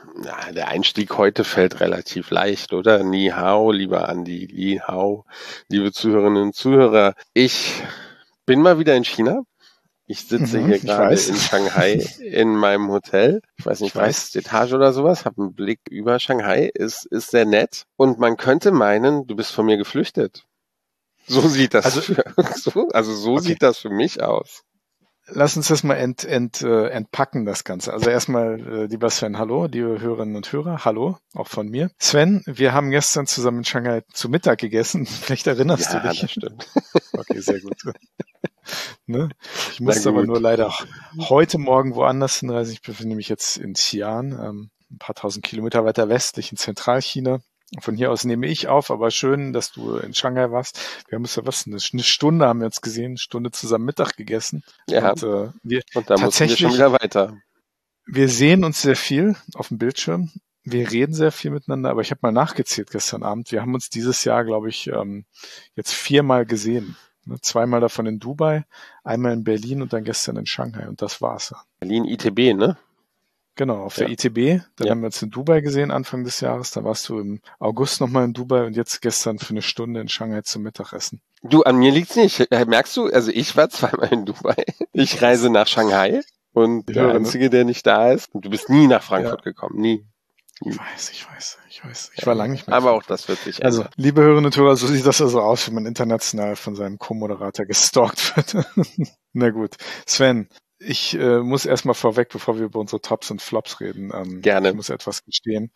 Na, der Einstieg heute fällt relativ leicht, oder? Ni hao, lieber Andi, Li hao, liebe Zuhörerinnen und Zuhörer. Ich bin mal wieder in China. Ich sitze hier Ich gerade weiß. in Shanghai in meinem Hotel. Ich weiß nicht, Ich weiß. 30. Etage oder sowas. Habe einen Blick über Shanghai. Ist sehr nett. Und man könnte meinen, du bist von mir geflüchtet. So sieht das Okay. sieht das für mich aus. Lass uns das mal entpacken, das Ganze. Also erstmal, lieber Sven, hallo, liebe Hörerinnen und Hörer, hallo, auch von mir. Sven, wir haben gestern zusammen in Shanghai zu Mittag gegessen. Vielleicht erinnerst du dich. Ja, das stimmt. Okay, sehr gut. Ne? Ich Na musste aber gut. nur leider heute Morgen woanders hinreisen. Ich befinde mich jetzt in Xi'an, ein paar tausend Kilometer weiter westlich in Zentralchina. Von hier aus nehme ich auf, aber schön, dass du in Shanghai warst. Wir haben uns ja eine Stunde haben wir uns gesehen, eine Stunde zusammen Mittag gegessen. Ja, Und wir und da mussten wir schon tatsächlich, wieder weiter. wir sehen uns sehr viel auf dem Bildschirm. Wir reden sehr viel miteinander, aber ich habe mal nachgezählt gestern Abend. Wir haben uns dieses Jahr, glaube ich, jetzt 4-mal gesehen. 2-mal davon in Dubai, einmal in Berlin und dann gestern in Shanghai. Und das war's. Berlin ITB, ne? Genau, auf der Ja. ITB. Dann Ja. haben wir uns in Dubai gesehen, Anfang des Jahres. Da warst du im August nochmal in Dubai und jetzt gestern für eine Stunde in Shanghai zum Mittagessen. Du, an mir liegt's nicht. Merkst du, also ich war 2-mal in Dubai. Ich reise nach Shanghai und der Einzige, der nicht da ist. Und du bist nie nach Frankfurt gekommen, nie. Ich weiß. Ich war lange nicht mehr. Aber auch das wird sich ändern. Also, liebe Hörerinnen und Hörer, so sieht das also aus, wenn man international von seinem Co-Moderator gestalkt wird. Na gut. Sven, ich muss erstmal vorweg, bevor wir über unsere Tops und Flops reden, Gerne. ich muss etwas gestehen.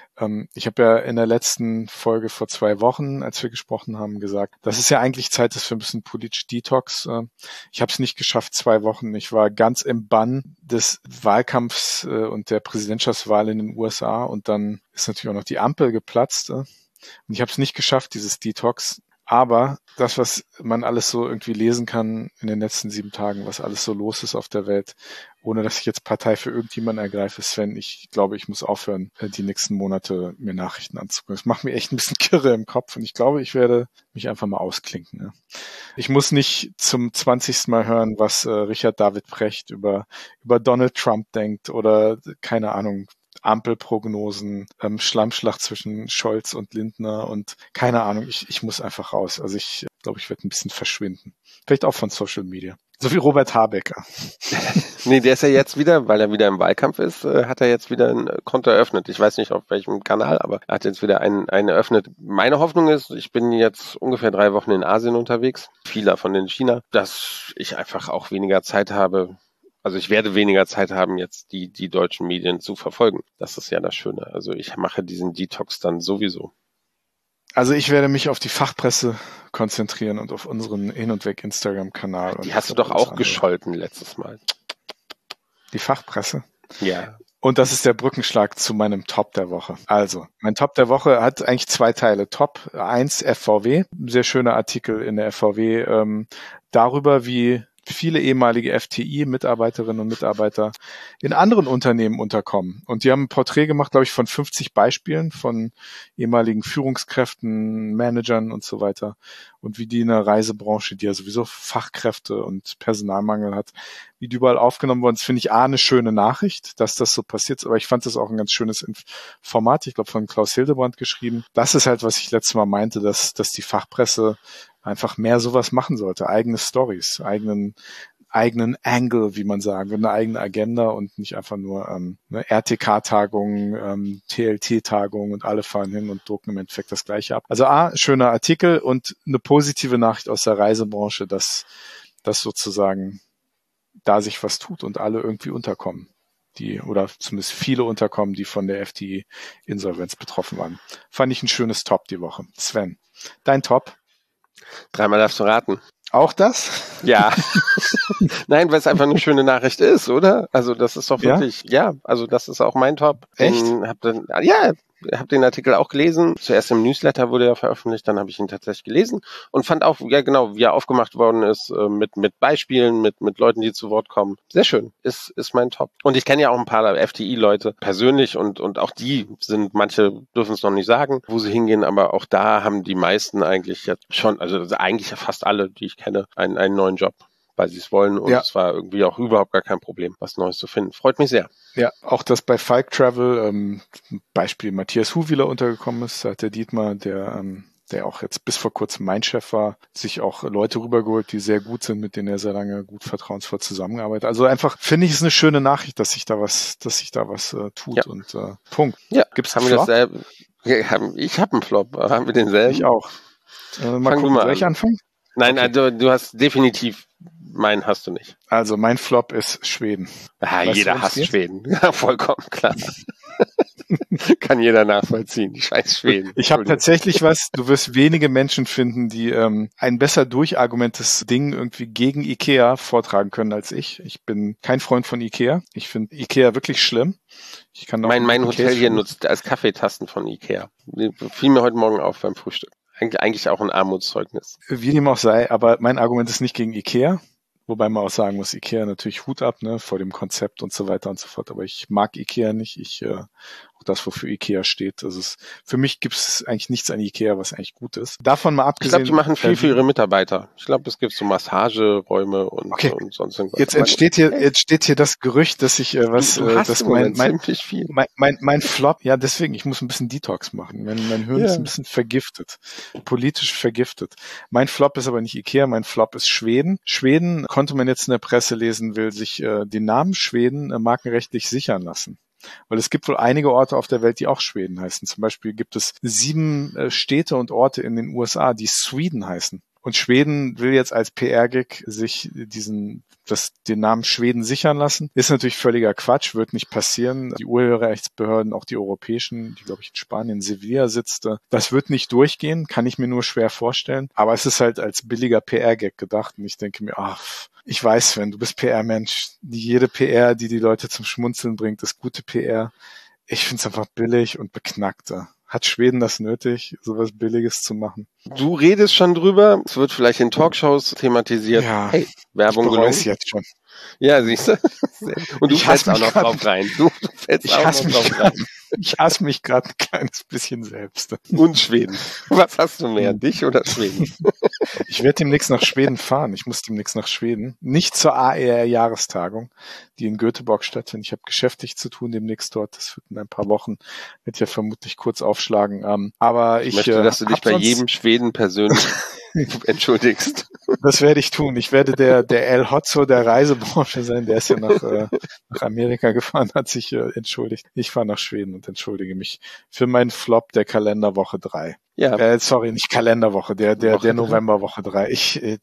Ich habe ja in der letzten Folge vor 2 Wochen, als wir gesprochen haben, gesagt, dass es ja eigentlich Zeit ist für ein bisschen politisch Detox. Ich habe es nicht geschafft, 2 Wochen. Ich war ganz im Bann des Wahlkampfs und der Präsidentschaftswahl in den USA und dann ist natürlich auch noch die Ampel geplatzt. Und ich habe es nicht geschafft, dieses Detox. Aber das, was man alles so irgendwie lesen kann in den letzten 7 Tagen, was alles so los ist auf der Welt, ohne dass ich jetzt Partei für irgendjemanden ergreife, Sven, ich glaube, ich muss aufhören, die nächsten Monate mir Nachrichten anzugucken. Das macht mir echt ein bisschen kirre im Kopf und ich glaube, ich werde mich einfach mal ausklinken. Ne? Ich muss nicht zum 20. Mal hören, was Richard David Precht über Donald Trump denkt oder keine Ahnung, Ampelprognosen, Schlammschlacht zwischen Scholz und Lindner und keine Ahnung, ich muss einfach raus. Also ich glaube, ich werde ein bisschen verschwinden. Vielleicht auch von Social Media. So wie Robert Habecker. Nee, der ist ja jetzt wieder, weil er wieder im Wahlkampf ist, hat er jetzt wieder ein Konto eröffnet. Ich weiß nicht auf welchem Kanal, aber er hat jetzt wieder einen eröffnet. Meine Hoffnung ist, ich bin jetzt ungefähr 3 Wochen in Asien unterwegs, viele davon in China, dass ich einfach auch weniger Zeit habe. Also ich werde weniger Zeit haben, jetzt die deutschen Medien zu verfolgen. Das ist ja das Schöne. Also ich mache diesen Detox dann sowieso. Also ich werde mich auf die Fachpresse konzentrieren und auf unseren Hin- und Weg-Instagram-Kanal. Die hast du doch auch gescholten letztes Mal. Die Fachpresse? Ja. Und das ist der Brückenschlag zu meinem Top der Woche. Also, mein Top der Woche hat eigentlich 2 Teile. Top 1 FVW, sehr schöner Artikel in der FVW darüber, wie viele ehemalige FTI-Mitarbeiterinnen und Mitarbeiter in anderen Unternehmen unterkommen. Und die haben ein Porträt gemacht, glaube ich, von 50 Beispielen von ehemaligen Führungskräften, Managern und so weiter. Und wie die in der Reisebranche, die ja sowieso Fachkräfte und Personalmangel hat, wie die überall aufgenommen worden. Das finde ich eine schöne Nachricht, dass das so passiert. Aber ich fand das auch ein ganz schönes Format, ich glaube von Klaus Hildebrand geschrieben. Das ist halt, was ich letztes Mal meinte, dass die Fachpresse einfach mehr sowas machen sollte. Eigene Stories, eigenen Angle, wie man sagen will, eine eigene Agenda und nicht einfach nur eine RTK-Tagung, TLT-Tagung und alle fahren hin und drucken im Endeffekt das Gleiche ab. Also schöner Artikel und eine positive Nachricht aus der Reisebranche, dass sozusagen da sich was tut und alle irgendwie unterkommen. Oder zumindest viele unterkommen, die von der FTI-Insolvenz betroffen waren. Fand ich ein schönes Top die Woche. Sven, dein Top? 3-mal darfst du raten. Auch das? Ja. Nein, weil es einfach eine schöne Nachricht ist, oder? Also das ist doch wirklich, also das ist auch mein Top. Echt? Hab den Artikel auch gelesen. Zuerst im Newsletter wurde er veröffentlicht, dann habe ich ihn tatsächlich gelesen und fand auch, ja genau, wie er aufgemacht worden ist, mit Beispielen, mit Leuten, die zu Wort kommen. Sehr schön, ist mein Top. Und ich kenne ja auch ein paar FTI-Leute persönlich und auch die manche dürfen es noch nicht sagen, wo sie hingehen, aber auch da haben die meisten eigentlich jetzt schon, also eigentlich fast alle, die ich kenne, einen neuen Job. weil sie es wollen und es war irgendwie auch überhaupt gar kein Problem, was Neues zu finden. Freut mich sehr. Ja, auch dass bei Falk Travel Beispiel Matthias Huwiler untergekommen ist, hat der Dietmar, der auch jetzt bis vor kurzem mein Chef war, sich auch Leute rübergeholt, die sehr gut sind, mit denen er sehr lange gut vertrauensvoll zusammengearbeitet. Also einfach finde ich es eine schöne Nachricht, dass sich da was tut und Punkt. Ja, gibt's haben wir dasselbe? Ich habe einen Flop. Haben wir denselben? Ich auch. Mal gucken, soll ich anfangen? Nein, okay. Du hast definitiv, meinen hast du nicht. Also mein Flop ist Schweden. Jeder hasst Schweden. Ja, vollkommen klar. Kann jeder nachvollziehen, die scheiß Schweden. Ich habe tatsächlich du wirst wenige Menschen finden, die ein besser durchargumentes Ding irgendwie gegen Ikea vortragen können als ich. Ich bin kein Freund von Ikea. Ich finde Ikea wirklich schlimm. Ich kann mein Hotel hier nutzt als Kaffeetasten von Ikea. Fiel mir heute Morgen auf beim Frühstück. Eigentlich auch ein Armutszeugnis. Wie dem auch sei, aber mein Argument ist nicht gegen Ikea. Wobei man auch sagen muss, Ikea natürlich Hut ab, ne, vor dem Konzept und so weiter und so fort. Aber ich mag Ikea nicht. Auch das, wofür Ikea steht. Also für mich gibt es eigentlich nichts an Ikea, was eigentlich gut ist. Davon mal abgesehen. Ich glaube, die machen viel für ihre Mitarbeiter. Ich glaube, es gibt so Massageräume und sonst irgendwas. Jetzt steht hier das Gerücht, dass ich mein Flop, ja deswegen, ich muss ein bisschen Detox machen. Mein Hirn ist ein bisschen vergiftet. Politisch vergiftet. Mein Flop ist aber nicht Ikea, mein Flop ist Schweden. Schweden, konnte man jetzt in der Presse lesen, will sich den Namen Schweden markenrechtlich sichern lassen. Weil es gibt wohl einige Orte auf der Welt, die auch Schweden heißen. Zum Beispiel gibt es 7 Städte und Orte in den USA, die Sweden heißen. Und Schweden will jetzt als PR-Gig sich den Namen Schweden sichern lassen. Ist natürlich völliger Quatsch, wird nicht passieren. Die Urheberrechtsbehörden, auch die europäischen, die glaube ich in Spanien, Sevilla sitzt, das wird nicht durchgehen, kann ich mir nur schwer vorstellen. Aber es ist halt als billiger PR-Gag gedacht und ich denke mir, ich weiß, Sven, du bist PR-Mensch. Jede PR, die Leute zum Schmunzeln bringt, ist gute PR. Ich finde es einfach billig und beknackter. Hat Schweden das nötig, sowas Billiges zu machen? Du redest schon drüber. Es wird vielleicht in Talkshows thematisiert. Ja, hey, Werbung gelungen. Ich jetzt schon. Ja, siehst du? Und du fällst auch noch drauf rein. Du fällst auch noch drauf rein. Ich hasse mich gerade ein kleines bisschen selbst. Und Schweden. Was hast du mehr, dich oder Schweden? Ich werde demnächst nach Schweden fahren. Ich muss demnächst nach Schweden. Nicht zur AER-Jahrestagung, die in Göteborg stattfindet. Ich habe geschäftlich zu tun demnächst dort. Das wird in ein paar Wochen, wird ja vermutlich kurz aufschlagen. Aber ich möchte, dass du dich bei jedem Schweden persönlich entschuldigst. Das werde ich tun. Ich werde der El Hotzo der Reisebranche sein. Der ist ja nach Amerika gefahren, hat sich entschuldigt. Ich fahre nach Schweden und entschuldige mich für meinen Flop der Kalenderwoche 3. Ja. Sorry, nicht Kalenderwoche, der Novemberwoche 3.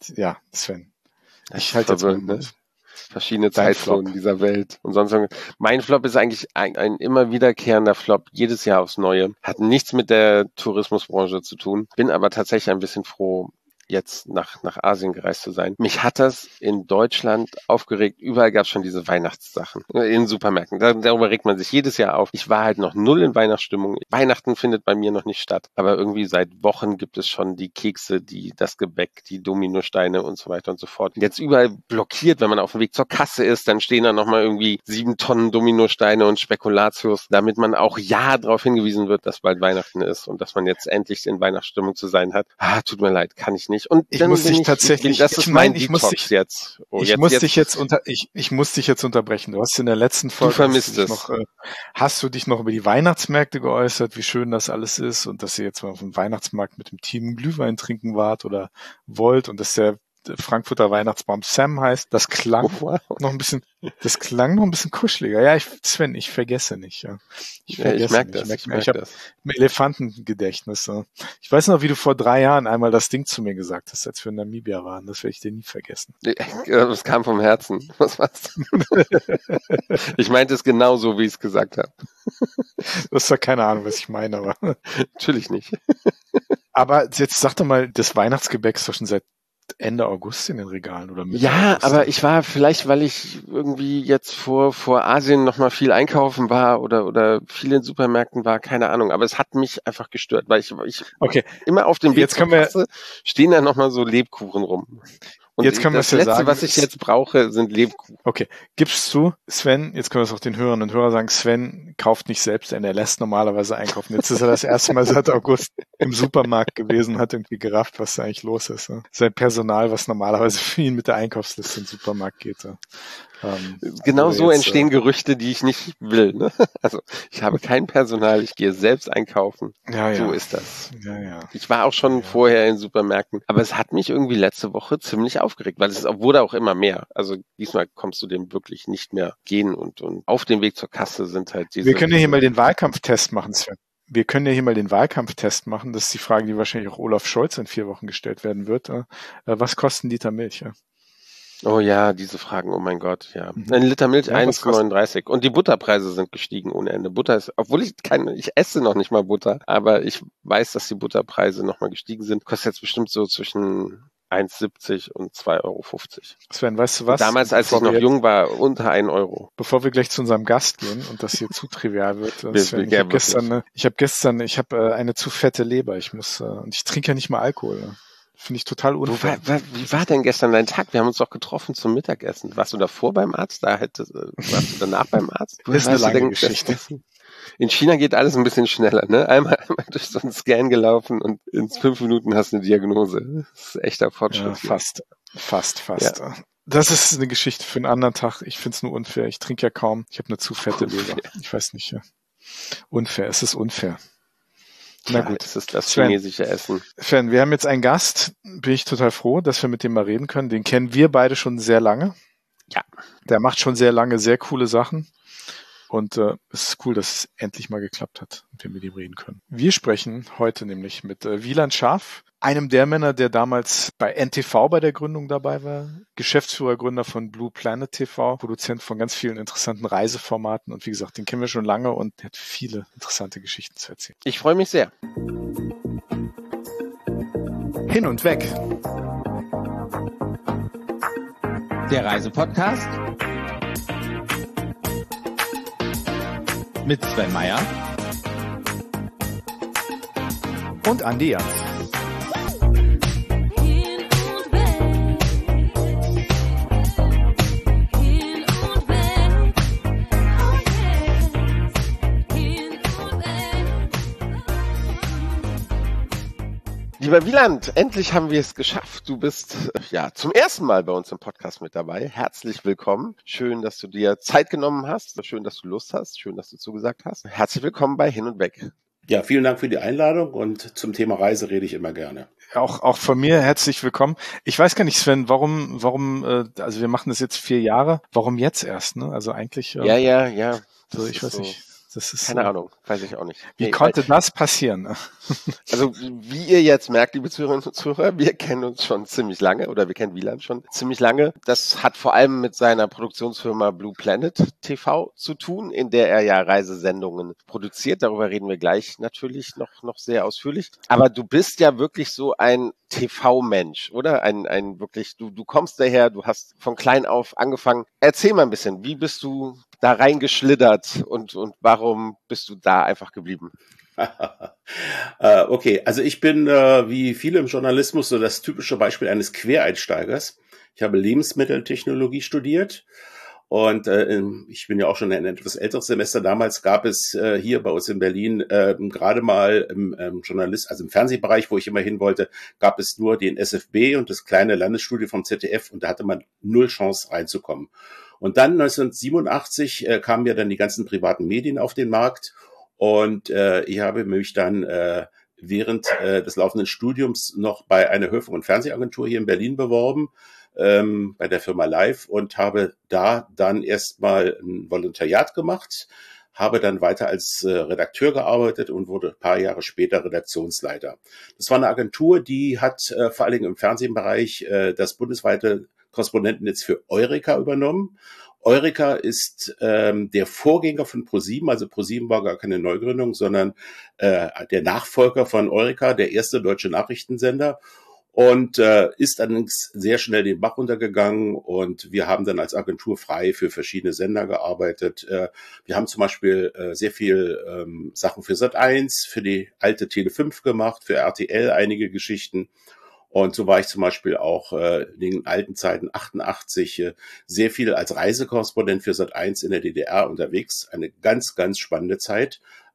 Sven. Ich halte jetzt meinen Mund. Verschiedene Zeitzonen dieser Welt und sonst. Mein Flop ist eigentlich ein immer wiederkehrender Flop, jedes Jahr aufs Neue. Hat nichts mit der Tourismusbranche zu tun. Bin aber tatsächlich ein bisschen froh, jetzt nach Asien gereist zu sein. Mich hat das in Deutschland aufgeregt. Überall gab es schon diese Weihnachtssachen in Supermärkten. Darüber regt man sich jedes Jahr auf. Ich war halt noch null in Weihnachtsstimmung. Weihnachten findet bei mir noch nicht statt. Aber irgendwie seit Wochen gibt es schon die Kekse, das Gebäck, die Dominosteine und so weiter und so fort. Jetzt überall blockiert, wenn man auf dem Weg zur Kasse ist, dann stehen da nochmal irgendwie 7 Tonnen Dominosteine und Spekulatius, damit man auch darauf hingewiesen wird, dass bald Weihnachten ist und dass man jetzt endlich in Weihnachtsstimmung zu sein hat. Tut mir leid, kann ich nicht. Und ich muss dich tatsächlich, das ist mein Detox jetzt. Ich muss dich jetzt unterbrechen. Du hast in der letzten Folge, du vermisst es. Hast du dich noch über die Weihnachtsmärkte geäußert, wie schön das alles ist und dass ihr jetzt mal auf dem Weihnachtsmarkt mit dem Team Glühwein trinken wart oder wollt und dass der Frankfurter Weihnachtsbaum Sam heißt. Das klang noch ein bisschen kuscheliger. Ja, Sven, ich vergesse nicht. Ja. Ich merke das. Ich habe ein Elefantengedächtnis. Ja. Ich weiß noch, wie du vor 3 Jahren einmal das Ding zu mir gesagt hast, als wir in Namibia waren. Das werde ich dir nie vergessen. Das kam vom Herzen. Was war's? Ich meinte es genau so, wie ich es gesagt habe. Du hast doch keine Ahnung, was ich meine, aber. Natürlich nicht. Aber jetzt sag doch mal, das Weihnachtsgebäck ist doch schon seit Ende August in den Regalen oder Mitte August. Aber ich war vielleicht, weil ich irgendwie jetzt vor Asien noch mal viel einkaufen war oder viel in Supermärkten war, keine Ahnung. Aber es hat mich einfach gestört, weil ich immer auf dem Weg zur Kasse stehen da noch mal so Lebkuchen rum. Und jetzt können das Letzte, was ich jetzt brauche, sind Lebkuchen. Okay, gibst du, Sven, jetzt können wir es auch den Hörerinnen und Hörern sagen, Sven kauft nicht selbst, denn er lässt normalerweise einkaufen. Jetzt ist er das erste Mal seit August im Supermarkt gewesen, hat irgendwie gerafft, was da eigentlich los ist. Ne? Sein Personal, was normalerweise für ihn mit der Einkaufsliste in den Supermarkt geht. Genau so entstehen Gerüchte, die ich nicht will. Ne? Also ich habe kein Personal, ich gehe selbst einkaufen. Ja, so ja. ist das. Ja. Ich war auch schon vorher in Supermärkten, aber es hat mich irgendwie letzte Woche ziemlich aufgeregt, weil es wurde auch immer mehr. Also diesmal kommst du dem wirklich nicht mehr gehen und auf dem Weg zur Kasse sind halt diese... Wir können ja hier mal den Wahlkampftest machen, Sven. Wir können ja hier mal den Wahlkampftest machen. Das ist die Frage, die wahrscheinlich auch Olaf Scholz in 4 Wochen gestellt werden wird. Was kostet ein Liter Milch? Ja? Oh ja, diese Fragen, oh mein Gott, ja. Ein Liter Milch, Ja, 1,39. Und die Butterpreise sind gestiegen ohne Ende. Butter ist, obwohl ich esse noch nicht mal Butter, aber ich weiß, dass die Butterpreise nochmal gestiegen sind. Kostet jetzt bestimmt so zwischen 1,70 und 2,50 Euro. Sven, weißt du was? Damals, als ich noch jung war, unter 1 Euro. Bevor wir gleich zu unserem Gast gehen und das hier zu trivial wird, Sven, ich habe eine zu fette Leber. Und ich trinke ja nicht mal Alkohol. Finde ich total unfair. Wie war denn gestern dein Tag? Wir haben uns doch getroffen zum Mittagessen. Warst du davor beim Arzt? Warst du danach beim Arzt? Das ist eine lange Geschichte. In China geht alles ein bisschen schneller, ne? Einmal durch so einen Scan gelaufen und in 5 Minuten hast du eine Diagnose. Das ist echter Fortschritt. Ja, fast. Ja. Das ist eine Geschichte für einen anderen Tag. Ich finde es nur unfair. Ich trinke ja kaum. Ich habe eine zu fette Leber. Ich weiß nicht. Ja. Unfair. Es ist unfair. Na gut. Das ist das chinesische Essen. Sven, wir haben jetzt einen Gast. Bin ich total froh, dass wir mit dem mal reden können. Den kennen wir beide schon sehr lange. Ja. Der macht schon sehr lange sehr coole Sachen. Und es ist cool, dass es endlich mal geklappt hat und wir mit ihm reden können. Wir sprechen heute nämlich mit Wieland Scharf, einem der Männer, der damals bei NTV bei der Gründung dabei war, Geschäftsführer, Gründer von Blue Planet TV, Produzent von ganz vielen interessanten Reiseformaten. Und wie gesagt, den kennen wir schon lange und der hat viele interessante Geschichten zu erzählen. Ich freue mich sehr. Hin und weg. Der Reisepodcast mit Sven Meyer und Andi Jans. Lieber Wieland, endlich haben wir es geschafft. Du bist zum ersten Mal bei uns im Podcast mit dabei. Herzlich willkommen. Schön, dass du dir Zeit genommen hast. Schön, dass du Lust hast. Schön, dass du zugesagt hast. Herzlich willkommen bei Hin und Weg. Ja, vielen Dank für die Einladung und zum Thema Reise rede ich immer gerne. Auch von mir herzlich willkommen. Ich weiß gar nicht, Sven, warum, also wir machen das jetzt 4 Jahre. Warum jetzt erst, ne? Also eigentlich. Ja. So, ich weiß nicht. Das ist keine Ahnung, weiß ich auch nicht. Wie konnte das passieren? Also wie ihr jetzt merkt, liebe Zuhörerinnen und Zuhörer, wir kennen uns schon ziemlich lange oder wir kennen Wieland schon ziemlich lange. Das hat vor allem mit seiner Produktionsfirma Blue Planet TV zu tun, in der er ja Reisesendungen produziert. Darüber reden wir gleich natürlich noch sehr ausführlich. Aber du bist ja wirklich so ein TV-Mensch, oder? Ein wirklich, du kommst daher, du hast von klein auf angefangen. Erzähl mal ein bisschen, wie bist du da reingeschlittert und warum bist du da einfach geblieben? Okay, also ich bin wie viele im Journalismus so das typische Beispiel eines Quereinsteigers. Ich habe Lebensmitteltechnologie studiert und ich bin ja auch schon ein etwas älteres Semester. Damals gab es hier bei uns in Berlin gerade mal im im Fernsehbereich, wo ich immer hin wollte, gab es nur den SFB und das kleine Landesstudio vom ZDF und da hatte man 0 Chance reinzukommen. Und dann 1987 kamen ja dann die ganzen privaten Medien auf den Markt und ich habe mich dann während des laufenden Studiums noch bei einer Hörfunk- und Fernsehagentur hier in Berlin beworben, bei der Firma Live und habe da dann erstmal ein Volontariat gemacht, habe dann weiter als Redakteur gearbeitet und wurde ein paar Jahre später Redaktionsleiter. Das war eine Agentur, die hat vor allen Dingen im Fernsehbereich das bundesweite Korrespondentennetz für Eureka übernommen. Eureka ist der Vorgänger von ProSieben, also ProSieben war gar keine Neugründung, sondern der Nachfolger von Eureka, der erste deutsche Nachrichtensender und ist allerdings sehr schnell den Bach runtergegangen und wir haben dann als Agentur frei für verschiedene Sender gearbeitet. Wir haben zum Beispiel sehr viel Sachen für Sat.1, für die alte Tele5 gemacht, für RTL einige Geschichten. Und so war ich zum Beispiel auch in den alten Zeiten 88 sehr viel als Reisekorrespondent für Sat.1 in der DDR unterwegs. Eine ganz, ganz spannende Zeit.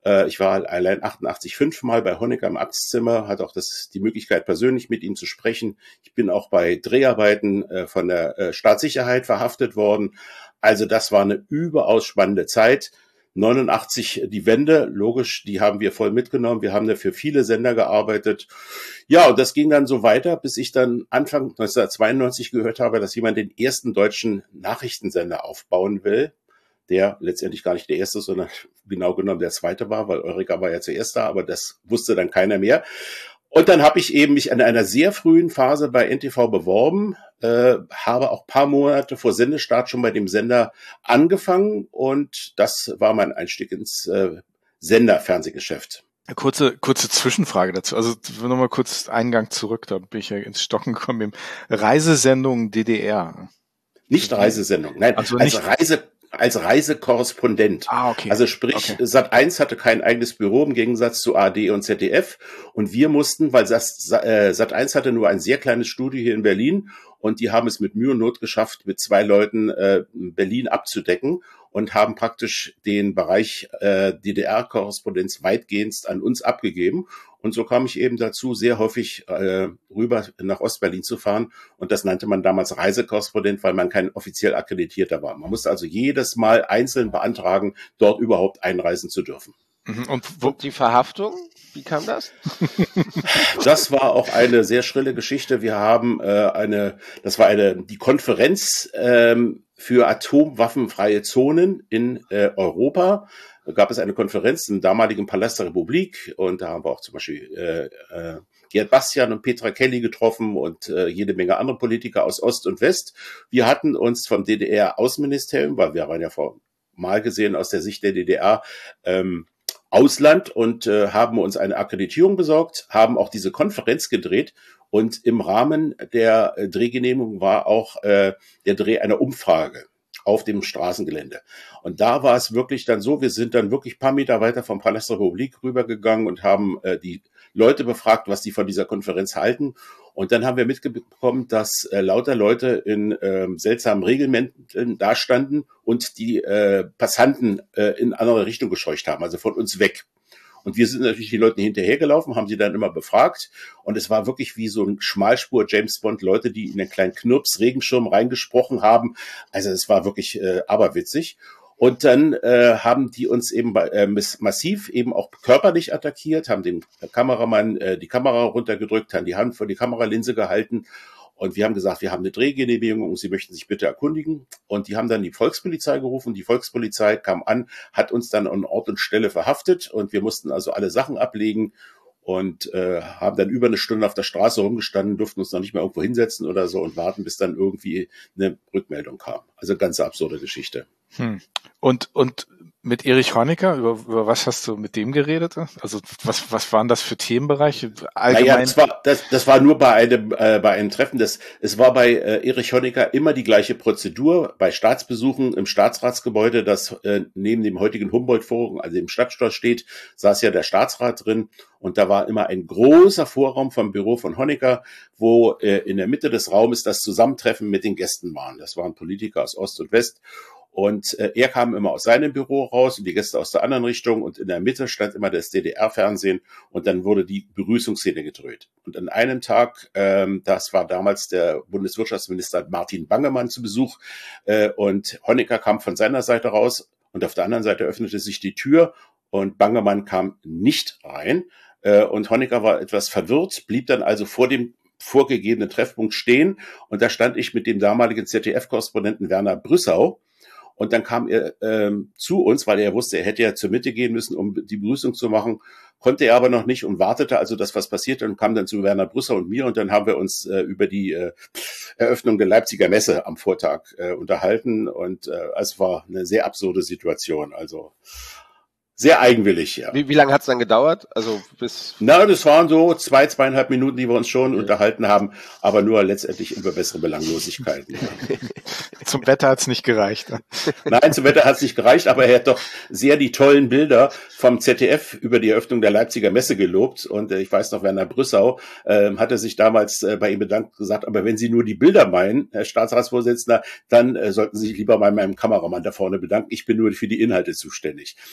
Ich war allein 88 5-mal bei Honecker im Amtszimmer, hatte auch die Möglichkeit, persönlich mit ihm zu sprechen. Ich bin auch bei Dreharbeiten von der Staatssicherheit verhaftet worden. Also das war eine überaus spannende Zeit. 89 die Wende, logisch, die haben wir voll mitgenommen. Wir haben da für viele Sender gearbeitet. Ja, und das ging dann so weiter, bis ich dann Anfang 1992 gehört habe, dass jemand den ersten deutschen Nachrichtensender aufbauen will, der letztendlich gar nicht der erste, sondern genau genommen der zweite war, weil Eureka war ja zuerst da, aber das wusste dann keiner mehr. Und dann habe ich eben mich in einer sehr frühen Phase bei NTV beworben, habe auch paar Monate vor Sendestart schon bei dem Sender angefangen und das war mein Einstieg ins Senderfernsehgeschäft. Kurze Zwischenfrage dazu. Also nochmal kurz Eingang zurück, da bin ich ja ins Stocken gekommen. Reisesendung DDR. Nicht Reisesendung, nein, also als Reisekorrespondent. Okay. Also sprich, okay. Sat.1 hatte kein eigenes Büro im Gegensatz zu ARD und ZDF. Und wir mussten, weil Sat.1 hatte nur ein sehr kleines Studio hier in Berlin und die haben es mit Mühe und Not geschafft, mit 2 Leuten Berlin abzudecken und haben praktisch den Bereich DDR-Korrespondenz weitgehend an uns abgegeben. Und so kam ich eben dazu, sehr häufig rüber nach Ostberlin zu fahren. Und das nannte man damals Reisekorrespondent, weil man kein offiziell Akkreditierter war. Man musste also jedes Mal einzeln beantragen, dort überhaupt einreisen zu dürfen. Und die Verhaftung, wie kam das? Das war auch eine sehr schrille Geschichte. Wir haben die Konferenz für atomwaffenfreie Zonen in Europa. Da gab es eine Konferenz im damaligen Palast der Republik und da haben wir auch zum Beispiel Gerd Bastian und Petra Kelly getroffen und jede Menge andere Politiker aus Ost und West. Wir hatten uns vom DDR-Außenministerium, weil wir waren ja formal gesehen aus der Sicht der DDR, Ausland und haben uns eine Akkreditierung besorgt, haben auch diese Konferenz gedreht und im Rahmen der Drehgenehmigung war auch der Dreh einer Umfrage auf dem Straßengelände. Und da war es wirklich dann so, wir sind dann wirklich ein paar Meter weiter vom Palast der Republik rübergegangen und haben die Leute befragt, was die von dieser Konferenz halten. Und dann haben wir mitbekommen, dass lauter Leute in seltsamen Regelmänteln dastanden und die Passanten in andere Richtung gescheucht haben, also von uns weg. Und wir sind natürlich die Leute hinterhergelaufen, haben sie dann immer befragt. Und es war wirklich wie so ein Schmalspur-James-Bond, Leute, die in einen kleinen Knirps-Regenschirm reingesprochen haben. Also es war wirklich aberwitzig. Und dann haben die uns eben massiv eben auch körperlich attackiert, haben dem Kameramann die Kamera runtergedrückt, haben die Hand vor die Kameralinse gehalten. Und wir haben gesagt, wir haben eine Drehgenehmigung und Sie möchten sich bitte erkundigen. Und die haben dann die Volkspolizei gerufen. Die Volkspolizei kam an, hat uns dann an Ort und Stelle verhaftet. Und wir mussten also alle Sachen ablegen und haben dann über eine Stunde auf der Straße rumgestanden, durften uns noch nicht mehr irgendwo hinsetzen oder so und warten, bis dann irgendwie eine Rückmeldung kam. Also ganz absurde Geschichte. Und mit Erich Honecker, über was hast du mit dem geredet? Also was waren das für Themenbereiche? Allgemein? Naja, das war nur bei einem Treffen. Es war bei Erich Honecker immer die gleiche Prozedur. Bei Staatsbesuchen im Staatsratsgebäude, das neben dem heutigen Humboldt-Forum, also im Stadtschloss steht, saß ja der Staatsrat drin. Und da war immer ein großer Vorraum vom Büro von Honecker, wo in der Mitte des Raumes das Zusammentreffen mit den Gästen waren. Das waren Politiker aus Ost und West. Und er kam immer aus seinem Büro raus und die Gäste aus der anderen Richtung und in der Mitte stand immer das DDR-Fernsehen und dann wurde die Begrüßungsszene gedreht. Und an einem Tag, das war damals der Bundeswirtschaftsminister Martin Bangemann zu Besuch und Honecker kam von seiner Seite raus und auf der anderen Seite öffnete sich die Tür und Bangemann kam nicht rein und Honecker war etwas verwirrt, blieb dann also vor dem vorgegebenen Treffpunkt stehen und da stand ich mit dem damaligen ZDF-Korrespondenten Werner Brüssau. Und dann kam er zu uns, weil er wusste, er hätte ja zur Mitte gehen müssen, um die Begrüßung zu machen. Konnte er aber noch nicht und wartete also, dass was passiert und kam dann zu Werner Brüssau und mir. Und dann haben wir uns über die Eröffnung der Leipziger Messe am Vortag unterhalten. Und es war eine sehr absurde Situation. Also sehr eigenwillig, ja. Wie lange hat es dann gedauert? Also das waren so 2,5 Minuten, die wir uns schon unterhalten haben, aber nur letztendlich über bessere Belanglosigkeiten. Zum Wetter hat's nicht gereicht. Nein, zum Wetter hat's nicht gereicht, aber er hat doch sehr die tollen Bilder vom ZDF über die Eröffnung der Leipziger Messe gelobt. Und ich weiß noch, Werner Brüssau hatte sich damals bei ihm bedankt, gesagt, aber wenn Sie nur die Bilder meinen, Herr Staatsratsvorsitzender, dann sollten Sie sich lieber bei meinem Kameramann da vorne bedanken. Ich bin nur für die Inhalte zuständig.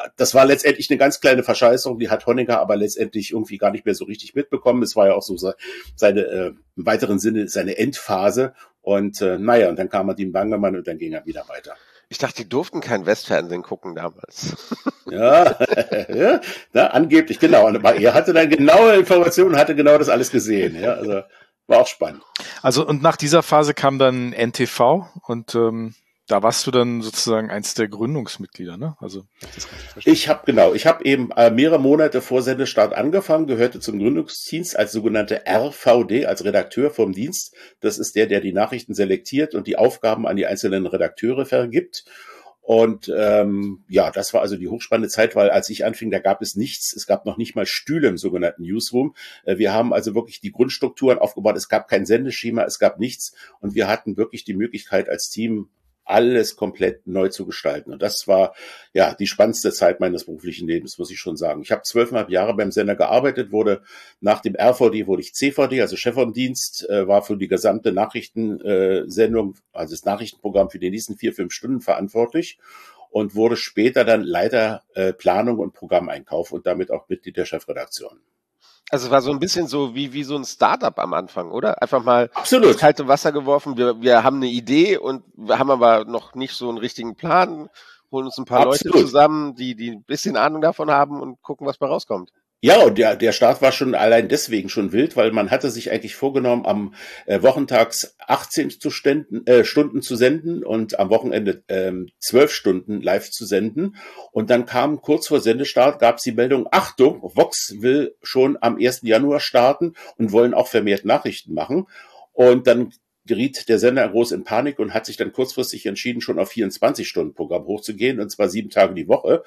das war letztendlich eine ganz kleine Verscheißerung, die hat Honecker aber letztendlich irgendwie gar nicht mehr so richtig mitbekommen. Es war ja auch so seine, im weiteren Sinne, seine Endphase. Und und dann kam er dem Bangemann und dann ging er wieder weiter. Ich dachte, die durften kein Westfernsehen gucken damals. Ja, angeblich, genau. Aber er hatte dann genaue Informationen, hatte genau das alles gesehen. Ja, also war auch spannend. Also und nach dieser Phase kam dann NTV und da warst du dann sozusagen eins der Gründungsmitglieder, ne? Also ich habe eben mehrere Monate vor Sendestart angefangen, gehörte zum Gründungsdienst als sogenannte RVD, als Redakteur vom Dienst. Das ist der die Nachrichten selektiert und die Aufgaben an die einzelnen Redakteure vergibt. Und das war also die hochspannende Zeit, weil als ich anfing, da gab es nichts. Es gab noch nicht mal Stühle im sogenannten Newsroom. Wir haben also wirklich die Grundstrukturen aufgebaut. Es gab kein Sendeschema, es gab nichts. Und wir hatten wirklich die Möglichkeit als Team, alles komplett neu zu gestalten. Und das war ja die spannendste Zeit meines beruflichen Lebens, muss ich schon sagen. Ich habe 12,5 Jahre beim Sender gearbeitet, wurde nach dem RVD wurde ich CVD, also Chef vom Dienst, war für die gesamte Nachrichtensendung, also das Nachrichtenprogramm für die nächsten 4-5 Stunden verantwortlich und wurde später dann Leiter Planung und Programmeinkauf und damit auch Mitglied der Chefredaktion. Also es war so ein bisschen so wie so ein Startup am Anfang, oder? Einfach mal Absolut ins kalte Wasser geworfen. Wir haben eine Idee und wir haben aber noch nicht so einen richtigen Plan, holen uns ein paar Absolut. Leute zusammen, die ein bisschen Ahnung davon haben und gucken, was bei rauskommt. Ja, und der Start war schon allein deswegen schon wild, weil man hatte sich eigentlich vorgenommen, am wochentags 18 Stunden zu senden und am Wochenende 12 Stunden live zu senden. Und dann kam kurz vor Sendestart, gab es die Meldung, Achtung, Vox will schon am 1. Januar starten und wollen auch vermehrt Nachrichten machen. Und dann geriet der Sender groß in Panik und hat sich dann kurzfristig entschieden, schon auf 24-Stunden-Programm hochzugehen, und zwar 7 Tage die Woche.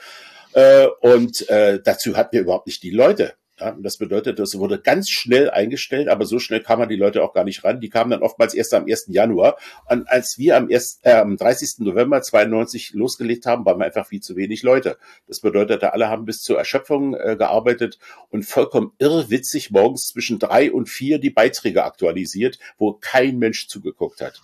Dazu hatten wir überhaupt nicht die Leute. Ja, das bedeutet, das wurde ganz schnell eingestellt, aber so schnell kam man die Leute auch gar nicht ran. Die kamen dann oftmals erst am 1. Januar. Und als wir am 30. November 92 losgelegt haben, waren wir einfach viel zu wenig Leute. Das bedeutete, alle haben bis zur Erschöpfung gearbeitet und vollkommen irrwitzig morgens zwischen 3 und 4 die Beiträge aktualisiert, wo kein Mensch zugeguckt hat.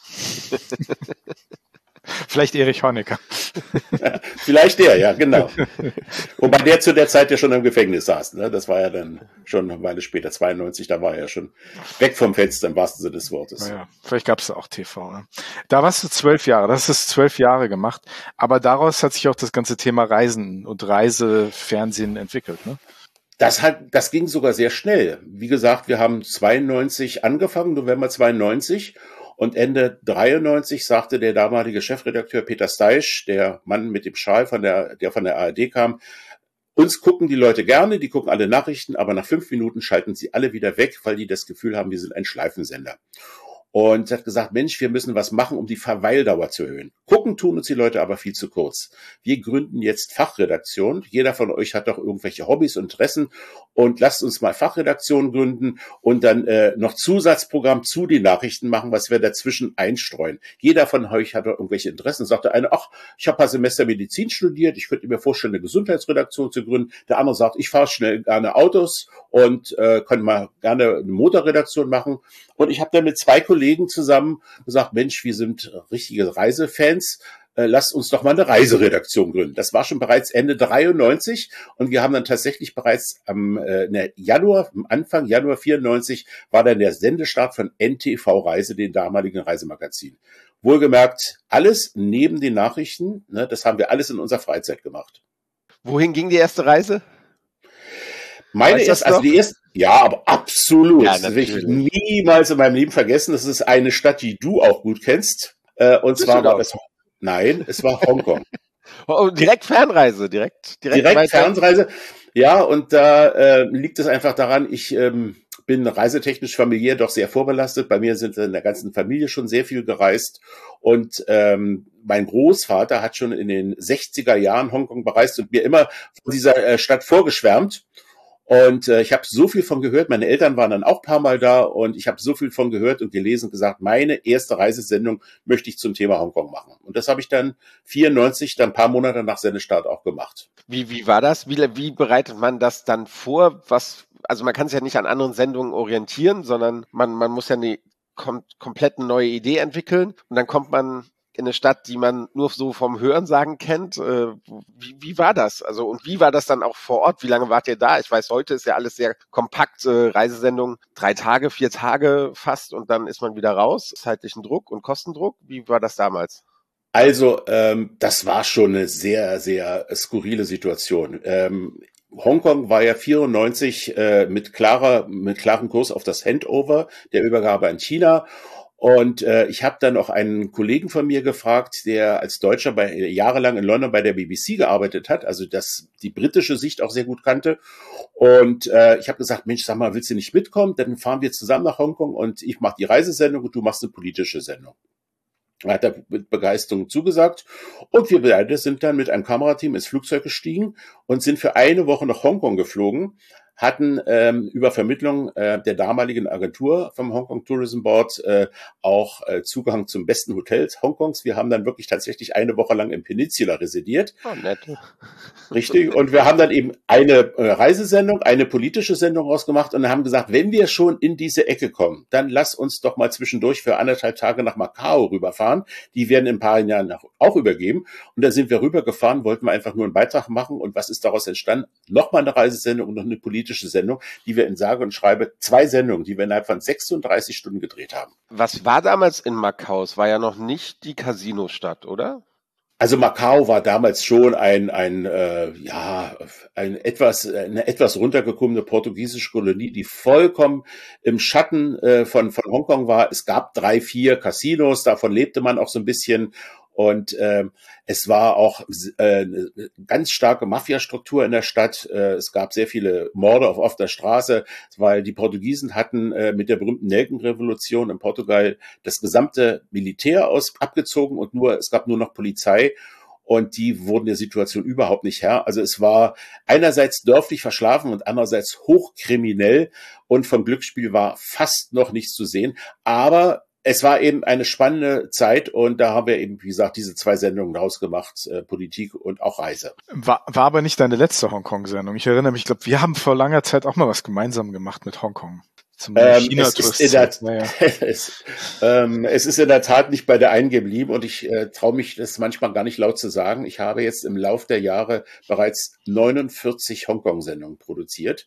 Vielleicht Erich Honecker. Vielleicht der, ja, genau. Wobei der zu der Zeit ja schon im Gefängnis saß. Ne? Das war ja dann schon eine Weile später, 92, da war er ja schon weg vom Fenster im wahrsten Sinne des Wortes. Naja, vielleicht gab es auch TV. Ne? Da warst du 12 Jahre, das ist 12 Jahre gemacht, aber daraus hat sich auch das ganze Thema Reisen und Reisefernsehen entwickelt, ne? Das ging sogar sehr schnell. Wie gesagt, wir haben 92 angefangen, November 92. Und Ende 93 sagte der damalige Chefredakteur Peter Steisch, der Mann mit dem Schal, der von der ARD kam, uns gucken die Leute gerne, die gucken alle Nachrichten, aber nach 5 Minuten schalten sie alle wieder weg, weil die das Gefühl haben, wir sind ein Schleifensender. Und hat gesagt, Mensch, wir müssen was machen, um die Verweildauer zu erhöhen. Gucken tun uns die Leute aber viel zu kurz. Wir gründen jetzt Fachredaktion. Jeder von euch hat doch irgendwelche Hobbys und Interessen. Und lasst uns mal Fachredaktion gründen und dann noch Zusatzprogramm zu den Nachrichten machen, was wir dazwischen einstreuen. Jeder von euch hat doch irgendwelche Interessen. Sagte einer, ach, ich habe ein paar Semester Medizin studiert, ich könnte mir vorstellen, eine Gesundheitsredaktion zu gründen. Der andere sagt, ich fahre schnell gerne Autos und könnte mal gerne eine Motorredaktion machen. Und ich habe dann mit 2 Kollegen zusammen gesagt, Mensch, wir sind richtige Reisefans, lasst uns doch mal eine Reiseredaktion gründen. Das war schon bereits Ende 93 und wir haben dann tatsächlich bereits am Anfang Januar 94 war dann der Sendestart von NTV Reise, den damaligen Reisemagazin. Wohlgemerkt, alles neben den Nachrichten, ne, das haben wir alles in unserer Freizeit gemacht. Wohin ging die erste Reise? Ja, aber absolut. Ja, das will ich niemals in meinem Leben vergessen. Das ist eine Stadt, die du auch gut kennst. Und zwar war es, es war Hongkong. Oh, direkt Fernreise, direkt Fernreise. Ja, und da liegt es einfach daran, ich bin reisetechnisch familiär doch sehr vorbelastet. Bei mir sind in der ganzen Familie schon sehr viel gereist. Und mein Großvater hat schon in den 60er Jahren Hongkong bereist und mir immer von dieser Stadt vorgeschwärmt. Und ich habe so viel von gehört, meine Eltern waren dann auch ein paar Mal da und ich habe so viel von gehört und gelesen und gesagt, meine erste Reisesendung möchte ich zum Thema Hongkong machen. Und das habe ich dann 94, dann ein paar Monate nach Sendestart auch gemacht. Wie war das? Wie bereitet man das dann vor? Also man kann sich ja nicht an anderen Sendungen orientieren, sondern man muss ja eine komplett neue Idee entwickeln und dann kommt man in eine Stadt, die man nur so vom Hörensagen kennt. Wie war das? Also, und wie war das dann auch vor Ort? Wie lange wart ihr da? Ich weiß, heute ist ja alles sehr kompakt, Reisesendung, 3 Tage, 4 Tage fast und dann ist man wieder raus. Zeitlichen Druck und Kostendruck. Wie war das damals? Also, das war schon eine sehr, sehr skurrile Situation. Hongkong war ja 94 mit klarem Kurs auf das Handover der Übergabe an China. Und ich habe dann auch einen Kollegen von mir gefragt, der als Deutscher jahrelang in London bei der BBC gearbeitet hat, also die britische Sicht auch sehr gut kannte. Und ich habe gesagt, Mensch, sag mal, willst du nicht mitkommen? Dann fahren wir zusammen nach Hongkong und ich mache die Reisesendung und du machst eine politische Sendung. Er hat da mit Begeisterung zugesagt und wir beide sind dann mit einem Kamerateam ins Flugzeug gestiegen und sind für eine Woche nach Hongkong geflogen, hatten über Vermittlung der damaligen Agentur vom Hong Kong Tourism Board auch Zugang zum besten Hotels Hongkongs. Wir haben dann wirklich tatsächlich eine Woche lang im Peninsula residiert. Oh, nett. Richtig. Und wir haben dann eben eine Reisesendung, eine politische Sendung rausgemacht und haben gesagt, wenn wir schon in diese Ecke kommen, dann lass uns doch mal zwischendurch für 1,5 Tage nach Macau rüberfahren. Die werden in ein paar Jahren auch übergeben. Und da sind wir rübergefahren, wollten wir einfach nur einen Beitrag machen. Und was ist daraus entstanden? Nochmal eine Reisesendung und noch eine politische Sendung, die wir in sage und schreibe 2 Sendungen, die wir innerhalb von 36 Stunden gedreht haben. Was war damals in Macau? Es war ja noch nicht die Casinostadt, oder? Also Macau war damals schon eine etwas runtergekommene portugiesische Kolonie, die vollkommen im Schatten von Hongkong war. Es gab 3, 4 Casinos, davon lebte man auch so ein bisschen. Und es war auch eine ganz starke Mafia-Struktur in der Stadt. Es gab sehr viele Morde auf offener Straße, weil die Portugiesen hatten mit der berühmten Nelkenrevolution in Portugal das gesamte Militär abgezogen und es gab nur noch Polizei. Und die wurden der Situation überhaupt nicht Herr. Also es war einerseits dörflich verschlafen und andererseits hochkriminell. Und vom Glücksspiel war fast noch nichts zu sehen. Aber es war eben eine spannende Zeit und da haben wir eben, wie gesagt, diese 2 Sendungen rausgemacht, Politik und auch Reise. War aber nicht deine letzte Hongkong-Sendung. Ich erinnere mich, ich glaube, wir haben vor langer Zeit auch mal was gemeinsam gemacht mit Hongkong. Zum China-Tourist. Es ist in der Tat nicht bei der einen geblieben und ich traue mich das manchmal gar nicht laut zu sagen. Ich habe jetzt im Lauf der Jahre bereits 49 Hongkong-Sendungen produziert.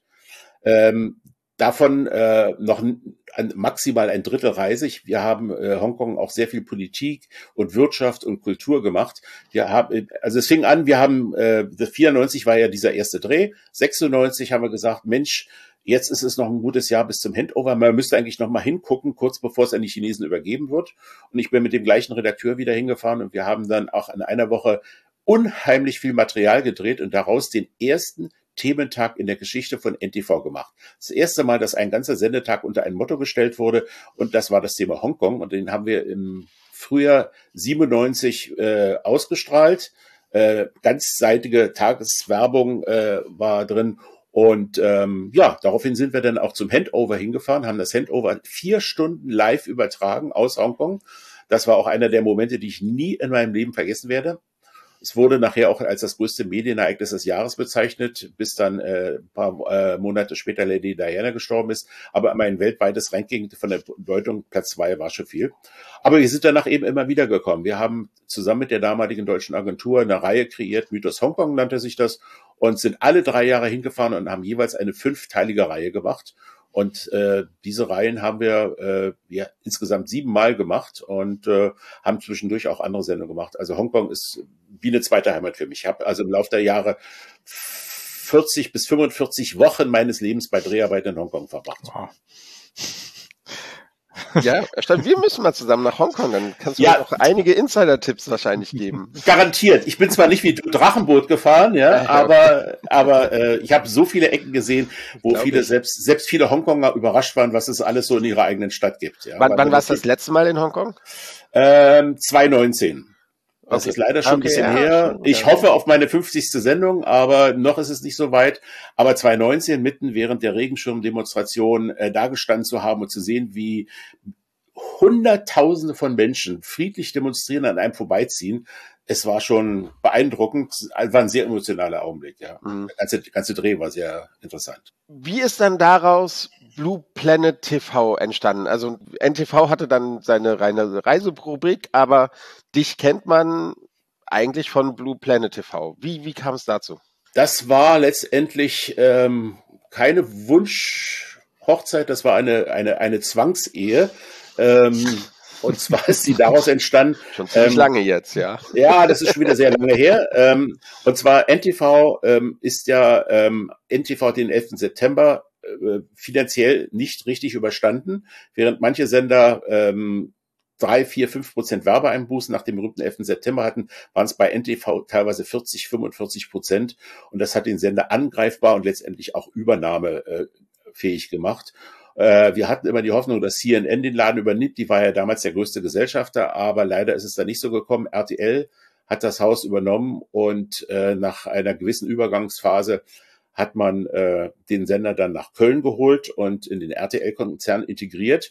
Davon noch maximal ein Drittel Reise. Wir haben Hongkong auch sehr viel Politik und Wirtschaft und Kultur gemacht. Also es fing an, 94 war ja dieser erste Dreh, 96 haben wir gesagt, Mensch, jetzt ist es noch ein gutes Jahr bis zum Handover. Man müsste eigentlich noch mal hingucken, kurz bevor es an die Chinesen übergeben wird. Und ich bin mit dem gleichen Redakteur wieder hingefahren und wir haben dann auch in einer Woche unheimlich viel Material gedreht und daraus den ersten Thementag in der Geschichte von NTV gemacht. Das erste Mal, dass ein ganzer Sendetag unter ein Motto gestellt wurde und das war das Thema Hongkong und den haben wir im Frühjahr 97 ausgestrahlt. Ganzseitige Tageswerbung war drin und daraufhin sind wir dann auch zum Handover hingefahren, haben das Handover 4 Stunden live übertragen aus Hongkong. Das war auch einer der Momente, die ich nie in meinem Leben vergessen werde. Es wurde nachher auch als das größte Medienereignis des Jahres bezeichnet, bis dann ein paar Monate später Lady Diana gestorben ist. Aber mein weltweites Ranking von der Bedeutung Platz 2 war schon viel. Aber wir sind danach eben immer wieder gekommen. Wir haben zusammen mit der damaligen deutschen Agentur eine Reihe kreiert, Mythos Hongkong nannte sich das, und sind alle 3 Jahre hingefahren und haben jeweils eine 5-teilige Reihe gemacht. Und diese Reihen haben wir insgesamt 7 Mal gemacht und haben zwischendurch auch andere Sendungen gemacht. Also Hongkong ist wie eine zweite Heimat für mich. Ich habe also im Laufe der Jahre 40 bis 45 Wochen meines Lebens bei Dreharbeiten in Hongkong verbracht. Wow. Ja, wir müssen mal zusammen nach Hongkong, dann kannst du mir auch einige Insider-Tipps wahrscheinlich geben. Garantiert. Ich bin zwar nicht wie du Drachenboot gefahren, aber ich habe so viele Ecken gesehen, wo selbst viele Hongkonger überrascht waren, was es alles so in ihrer eigenen Stadt gibt. Ja. Wann warst du das letzte Mal in Hongkong? 2019. Das ist leider schon ein bisschen her. Ich hoffe auf meine 50. Sendung, aber noch ist es nicht so weit. Aber 2019, mitten während der Regenschirmdemonstration, da gestanden zu haben und zu sehen, wie Hunderttausende von Menschen friedlich demonstrieren, an einem vorbeiziehen, es war schon beeindruckend. Es war ein sehr emotionaler Augenblick. Ja. Der ganze Dreh war sehr interessant. Wie ist dann daraus Blue Planet TV entstanden? Also NTV hatte dann seine reine Reiserubrik, aber dich kennt man eigentlich von Blue Planet TV. Wie kam es dazu? Das war letztendlich keine Wunschhochzeit, das war eine Zwangsehe. Und zwar ist sie daraus entstanden. Schon ziemlich lange jetzt, ja. Ja, das ist schon wieder sehr lange her. Und zwar NTV ist ja, NTV hat den 11. September finanziell nicht richtig überstanden, während manche Sender 3, 4, 5% Werbeeinbußen nach dem berühmten 11. September hatten, waren es bei NTV teilweise 40, 45%. Und das hat den Sender angreifbar und letztendlich auch übernahmefähig gemacht. Wir hatten immer die Hoffnung, dass CNN den Laden übernimmt. Die war ja damals der größte Gesellschafter, aber leider ist es da nicht so gekommen. RTL hat das Haus übernommen und nach einer gewissen Übergangsphase hat man den Sender dann nach Köln geholt und in den RTL-Konzern integriert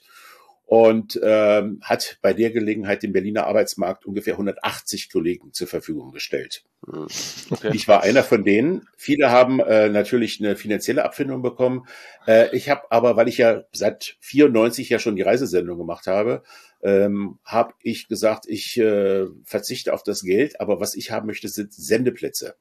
und hat bei der Gelegenheit dem Berliner Arbeitsmarkt ungefähr 180 Kollegen zur Verfügung gestellt. Okay. Ich war einer von denen. Viele haben natürlich eine finanzielle Abfindung bekommen. Ich habe aber, weil ich ja seit 94 ja schon die Reisesendung gemacht habe, habe ich gesagt, ich verzichte auf das Geld, aber was ich haben möchte, sind Sendeplätze.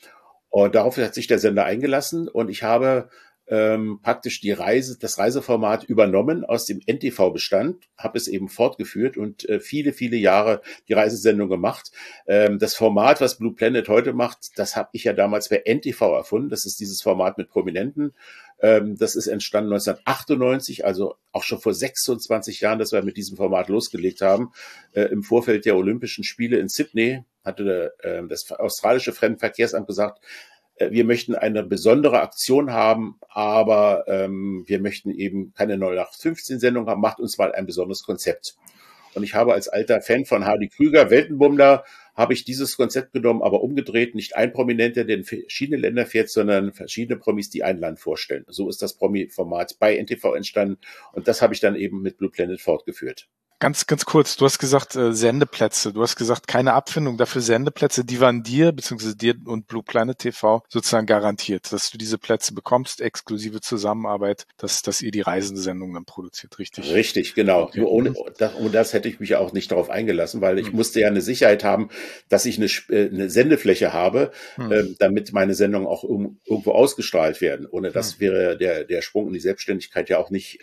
Und darauf hat sich der Sender eingelassen und ich habe praktisch das Reiseformat übernommen aus dem NTV-Bestand, habe es eben fortgeführt und viele, viele Jahre die Reisesendung gemacht. Das Format, was Blue Planet heute macht, das habe ich ja damals bei NTV erfunden. Das ist dieses Format mit Prominenten. Das ist entstanden 1998, also auch schon vor 26 Jahren, dass wir mit diesem Format losgelegt haben. Im Vorfeld der Olympischen Spiele in Sydney hatte das australische Fremdenverkehrsamt gesagt, wir möchten eine besondere Aktion haben, aber wir möchten eben keine 0815-Sendung haben, macht uns mal ein besonderes Konzept. Und ich habe als alter Fan von Hardy Krüger, Weltenbummler, habe ich dieses Konzept genommen, aber umgedreht, nicht ein Prominenter, der in verschiedene Länder fährt, sondern verschiedene Promis, die ein Land vorstellen. So ist das Promi-Format bei NTV entstanden und das habe ich dann eben mit Blue Planet fortgeführt. Ganz kurz, du hast gesagt Sendeplätze, du hast gesagt keine Abfindung, dafür Sendeplätze, die waren dir, beziehungsweise dir und Blue Planet TV sozusagen garantiert, dass du diese Plätze bekommst, exklusive Zusammenarbeit, dass ihr die Reisensendung dann produziert, richtig? Richtig, genau. Okay. Nur ohne das hätte ich mich ja auch nicht darauf eingelassen, weil ich musste ja eine Sicherheit haben, dass ich eine Sendefläche habe, damit meine Sendungen auch irgendwo ausgestrahlt werden. Ohne das wäre der Sprung in die Selbstständigkeit ja auch nicht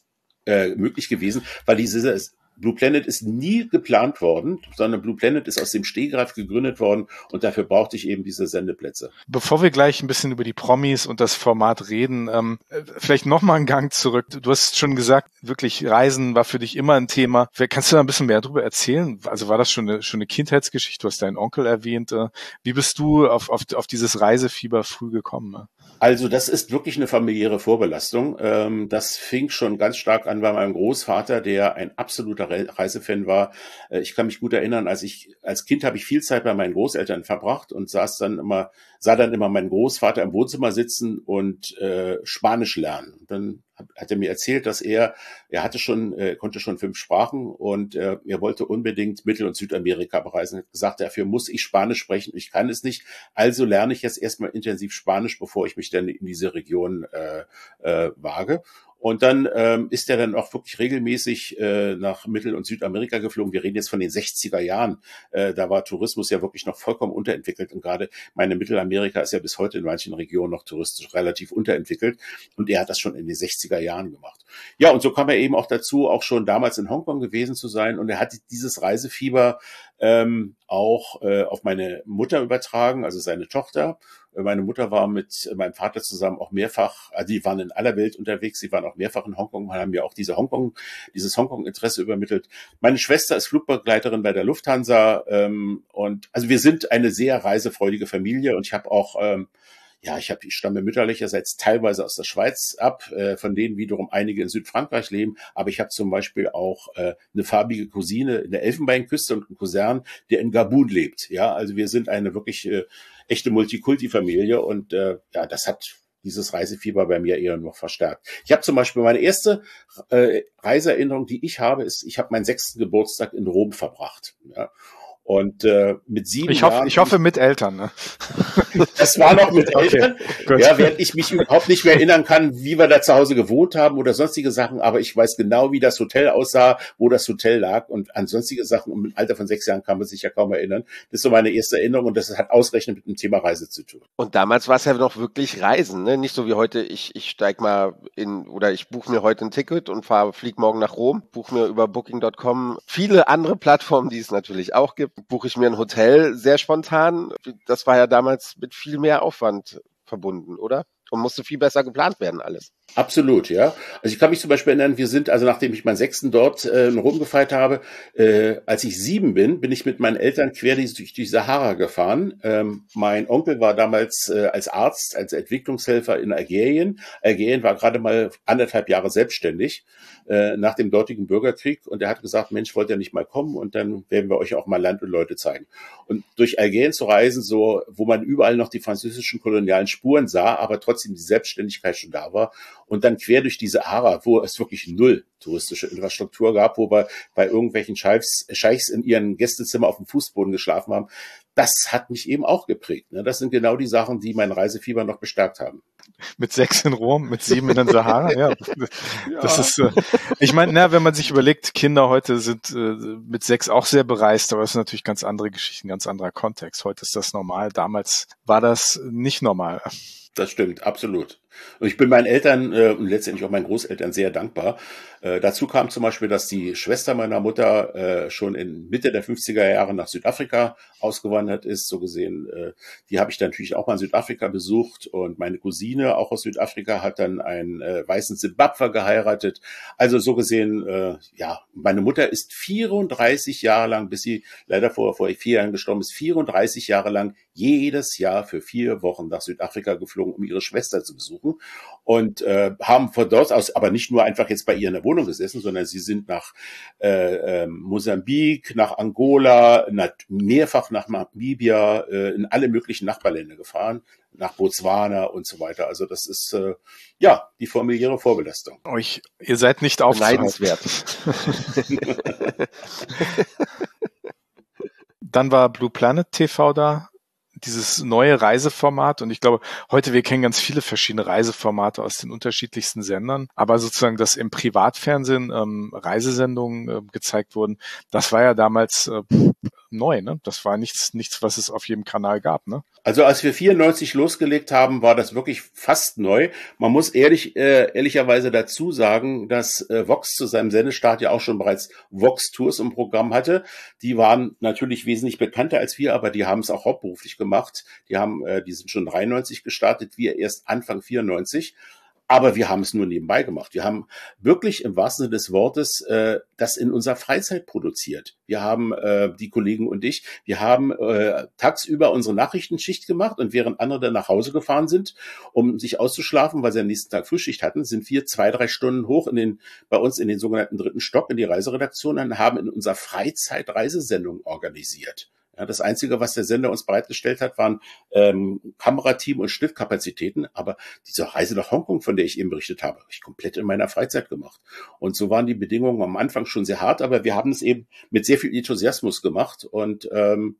möglich gewesen, weil Blue Planet ist nie geplant worden, sondern Blue Planet ist aus dem Stegreif gegründet worden und dafür brauchte ich eben diese Sendeplätze. Bevor wir gleich ein bisschen über die Promis und das Format reden, vielleicht nochmal einen Gang zurück. Du hast schon gesagt, wirklich Reisen war für dich immer ein Thema. Kannst du da ein bisschen mehr darüber erzählen? Also war das schon eine Kindheitsgeschichte? Du hast deinen Onkel erwähnt. Wie bist du auf dieses Reisefieber früh gekommen? Also das ist wirklich eine familiäre Vorbelastung. Das fing schon ganz stark an bei meinem Großvater, der ein absoluter Reisefan war. Ich kann mich gut erinnern, als Kind habe ich viel Zeit bei meinen Großeltern verbracht und sah dann immer meinen Großvater im Wohnzimmer sitzen und Spanisch lernen. Und dann hat er mir erzählt, dass er konnte schon 5 Sprachen und er wollte unbedingt Mittel- und Südamerika bereisen. Er hat gesagt, dafür muss ich Spanisch sprechen. Ich kann es nicht. Also lerne ich jetzt erstmal intensiv Spanisch, bevor ich mich dann in diese Region wage. Und dann ist er dann auch wirklich regelmäßig nach Mittel- und Südamerika geflogen. Wir reden jetzt von den 60er Jahren. Da war Tourismus ja wirklich noch vollkommen unterentwickelt. Und gerade Mittelamerika ist ja bis heute in manchen Regionen noch touristisch relativ unterentwickelt. Und er hat das schon in den 60er Jahren gemacht. Ja, und so kam er eben auch dazu, auch schon damals in Hongkong gewesen zu sein. Und er hat dieses Reisefieber auch auf meine Mutter übertragen, also seine Tochter. Meine Mutter war mit meinem Vater zusammen auch mehrfach, also die waren in aller Welt unterwegs, sie waren auch mehrfach in Hongkong und haben mir auch dieses Hongkong-Interesse übermittelt. Meine Schwester ist Flugbegleiterin bei der Lufthansa und also wir sind eine sehr reisefreudige Familie und ich habe auch ich stamme mütterlicherseits teilweise aus der Schweiz ab, von denen wiederum einige in Südfrankreich leben. Aber ich habe zum Beispiel auch eine farbige Cousine in der Elfenbeinküste und einen Cousin, der in Gabun lebt. Ja, also wir sind eine wirklich echte Multikulti-Familie und das hat dieses Reisefieber bei mir eher noch verstärkt. Ich habe zum Beispiel meine erste Reiseerinnerung, die ich habe, ist, ich habe meinen 6. Geburtstag in Rom verbracht. Ja. Und mit 7 Ich Jahren... hoffe mit Eltern. Ne? Das war noch mit Eltern. Gut. Ja, während ich mich überhaupt nicht mehr erinnern kann, wie wir da zu Hause gewohnt haben oder sonstige Sachen, aber ich weiß genau, wie das Hotel aussah, wo das Hotel lag und an sonstige Sachen. Und im Alter von 6 Jahren kann man sich ja kaum erinnern. Das ist so meine erste Erinnerung und das hat ausgerechnet mit dem Thema Reise zu tun. Und damals war es ja noch wirklich Reisen, ne? Nicht so wie heute, ich steig mal oder ich buche mir heute ein Ticket und flieg morgen nach Rom, buche mir über Booking.com viele andere Plattformen, die es natürlich auch gibt, buche ich mir ein Hotel sehr spontan. Das war ja damals mit viel mehr Aufwand verbunden, oder? Und musste viel besser geplant werden alles. Absolut, ja. Also ich kann mich zum Beispiel erinnern, wir sind, also nachdem ich meinen 6. dort in Rom gefeiert habe, als ich 7 bin ich mit meinen Eltern quer durch die Sahara gefahren. Mein Onkel war damals als Arzt, als Entwicklungshelfer in Algerien. Algerien war gerade mal 1,5 Jahre selbstständig nach dem dortigen Bürgerkrieg und er hat gesagt, Mensch, wollt ihr nicht mal kommen und dann werden wir euch auch mal Land und Leute zeigen. Und durch Algerien zu reisen, so wo man überall noch die französischen kolonialen Spuren sah, aber trotzdem die Selbstständigkeit schon da war und dann quer durch die Sahara, wo es wirklich null touristische Infrastruktur gab, wo wir bei irgendwelchen Scheichs in ihren Gästezimmer auf dem Fußboden geschlafen haben, das hat mich eben auch geprägt. Ne? Das sind genau die Sachen, die mein Reisefieber noch bestärkt haben. Mit 6 in Rom, mit 7 in den Sahara, ja. Das ist, ich meine, wenn man sich überlegt, Kinder heute sind mit 6 auch sehr bereist, aber es sind natürlich ganz andere Geschichten, ganz anderer Kontext. Heute ist das normal, damals war das nicht normal. Das stimmt, absolut. Und ich bin meinen Eltern und letztendlich auch meinen Großeltern sehr dankbar. Dazu kam zum Beispiel, dass die Schwester meiner Mutter schon in Mitte der 50er Jahre nach Südafrika ausgewandert ist. So gesehen, die habe ich dann natürlich auch mal in Südafrika besucht. Und meine Cousine, auch aus Südafrika, hat dann einen weißen Simbabwer geheiratet. Also so gesehen, ja, meine Mutter ist 34 Jahre lang, bis sie leider vor 4 Jahren gestorben ist, 34 Jahre lang jedes Jahr für 4 Wochen nach Südafrika geflogen, um ihre Schwester zu besuchen. Und haben von dort aus aber nicht nur einfach jetzt bei ihr in der Wohnung gesessen, sondern sie sind nach Mosambik, nach Angola, mehrfach nach Namibia, in alle möglichen Nachbarländer gefahren, nach Botswana und so weiter. Also das ist ja die familiäre Vorbelastung. Ihr seid nicht Beneidenswert. Dann war Blue Planet TV da, dieses neue Reiseformat. Und ich glaube, heute, wir kennen ganz viele verschiedene Reiseformate aus den unterschiedlichsten Sendern. Aber sozusagen, dass im Privatfernsehen Reisesendungen gezeigt wurden, das war ja damals neu, ne? Das war nichts, was es auf jedem Kanal gab, ne? Also als wir 94 losgelegt haben, war das wirklich fast neu. Man muss ehrlicherweise dazu sagen, dass Vox zu seinem Sendestart ja auch schon bereits Vox Tours im Programm hatte. Die waren natürlich wesentlich bekannter als wir, aber die haben es auch hauptberuflich gemacht. Die sind schon 93 gestartet, wir erst Anfang 94. Aber wir haben es nur nebenbei gemacht. Wir haben wirklich im wahrsten Sinne des Wortes das in unserer Freizeit produziert. Wir haben, die Kollegen und ich, wir haben tagsüber unsere Nachrichtenschicht gemacht und während andere dann nach Hause gefahren sind, um sich auszuschlafen, weil sie am nächsten Tag Frühschicht hatten, sind wir 2-3 Stunden hoch bei uns in den sogenannten 3. Stock in die Reiseredaktion und haben in unserer Freizeit Reisesendungen organisiert. Ja, das Einzige, was der Sender uns bereitgestellt hat, waren Kamerateam und Schnittkapazitäten. Aber diese Reise nach Hongkong, von der ich eben berichtet habe, habe ich komplett in meiner Freizeit gemacht. Und so waren die Bedingungen am Anfang schon sehr hart, aber wir haben es eben mit sehr viel Enthusiasmus gemacht. Und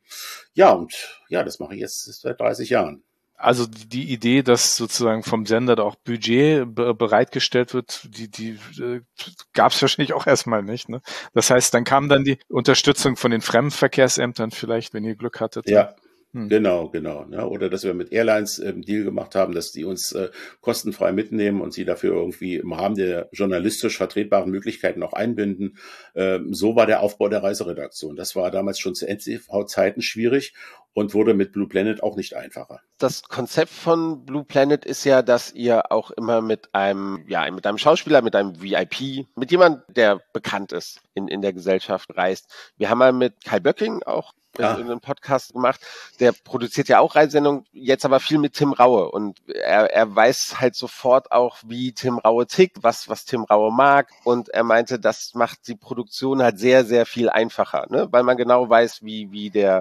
das mache ich jetzt seit 30 Jahren. Also die Idee, dass sozusagen vom Sender da auch Budget bereitgestellt wird, die gab es wahrscheinlich auch erstmal nicht. Ne? Das heißt, dann kam dann die Unterstützung von den Fremdenverkehrsämtern vielleicht, wenn ihr Glück hattet. Ja. Genau. Ne? Oder dass wir mit Airlines einen Deal gemacht haben, dass die uns kostenfrei mitnehmen und sie dafür irgendwie im Rahmen der journalistisch vertretbaren Möglichkeiten auch einbinden. So war der Aufbau der Reiseredaktion. Das war damals schon zu NTV-Zeiten schwierig und wurde mit Blue Planet auch nicht einfacher. Das Konzept von Blue Planet ist ja, dass ihr auch immer mit einem Schauspieler, mit einem VIP, mit jemandem, der bekannt ist in der Gesellschaft reist. Wir haben mal mit Kai Böcking auch in einem Podcast gemacht, der produziert ja auch Reisesendungen, jetzt aber viel mit Tim Raue und er weiß halt sofort auch, wie Tim Raue tickt, was Tim Raue mag und er meinte, das macht die Produktion halt sehr, sehr viel einfacher, ne? Weil man genau weiß, wie der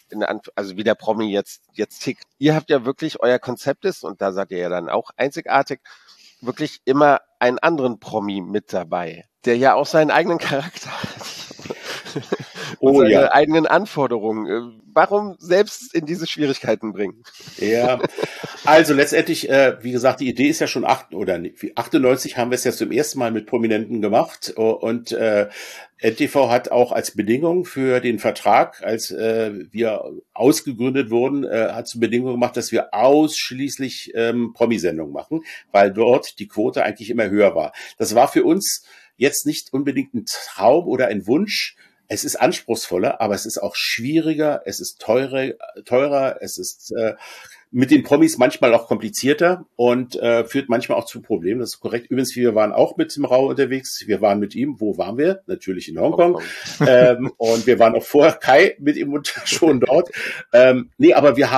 Promi jetzt tickt. Ihr habt ja wirklich, euer Konzept ist, und da seid ihr ja dann auch einzigartig, wirklich immer einen anderen Promi mit dabei, der ja auch seinen eigenen Charakter hat. und Oh seine ja, eigenen Anforderungen. Warum selbst in diese Schwierigkeiten bringen? ja. Also letztendlich, wie gesagt, die Idee ist ja schon 98 haben wir es ja zum ersten Mal mit Prominenten gemacht und NTV hat auch als Bedingung für den Vertrag, als wir ausgegründet wurden, hat zur Bedingung gemacht, dass wir ausschließlich Promi-Sendungen machen, weil dort die Quote eigentlich immer höher war. Das war für uns jetzt nicht unbedingt ein Traum oder ein Wunsch. Es ist anspruchsvoller, aber es ist auch schwieriger, es ist teurer, es ist mit den Promis manchmal auch komplizierter und führt manchmal auch zu Problemen. Das ist korrekt. Übrigens, wir waren auch mit dem Rau unterwegs. Wir waren mit ihm. Wo waren wir? Natürlich in Hongkong. Und wir waren auch vorher Kai mit ihm schon dort. Nee, aber wir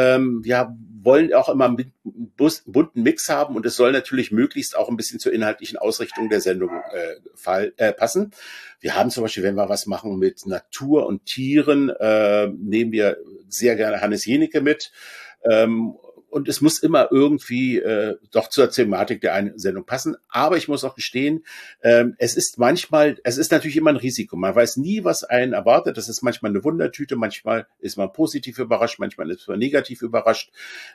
wollen auch immer einen bunten Mix haben und es soll natürlich möglichst auch ein bisschen zur inhaltlichen Ausrichtung der Sendung passen. Wir haben zum Beispiel, wenn wir was machen mit Natur und Tieren, nehmen wir sehr gerne Hannes Jenecke mit. Und es muss immer irgendwie doch zur Thematik der einen Sendung passen. Aber ich muss auch gestehen, es ist natürlich immer ein Risiko. Man weiß nie, was einen erwartet. Das ist manchmal eine Wundertüte, manchmal ist man positiv überrascht, manchmal ist man negativ überrascht.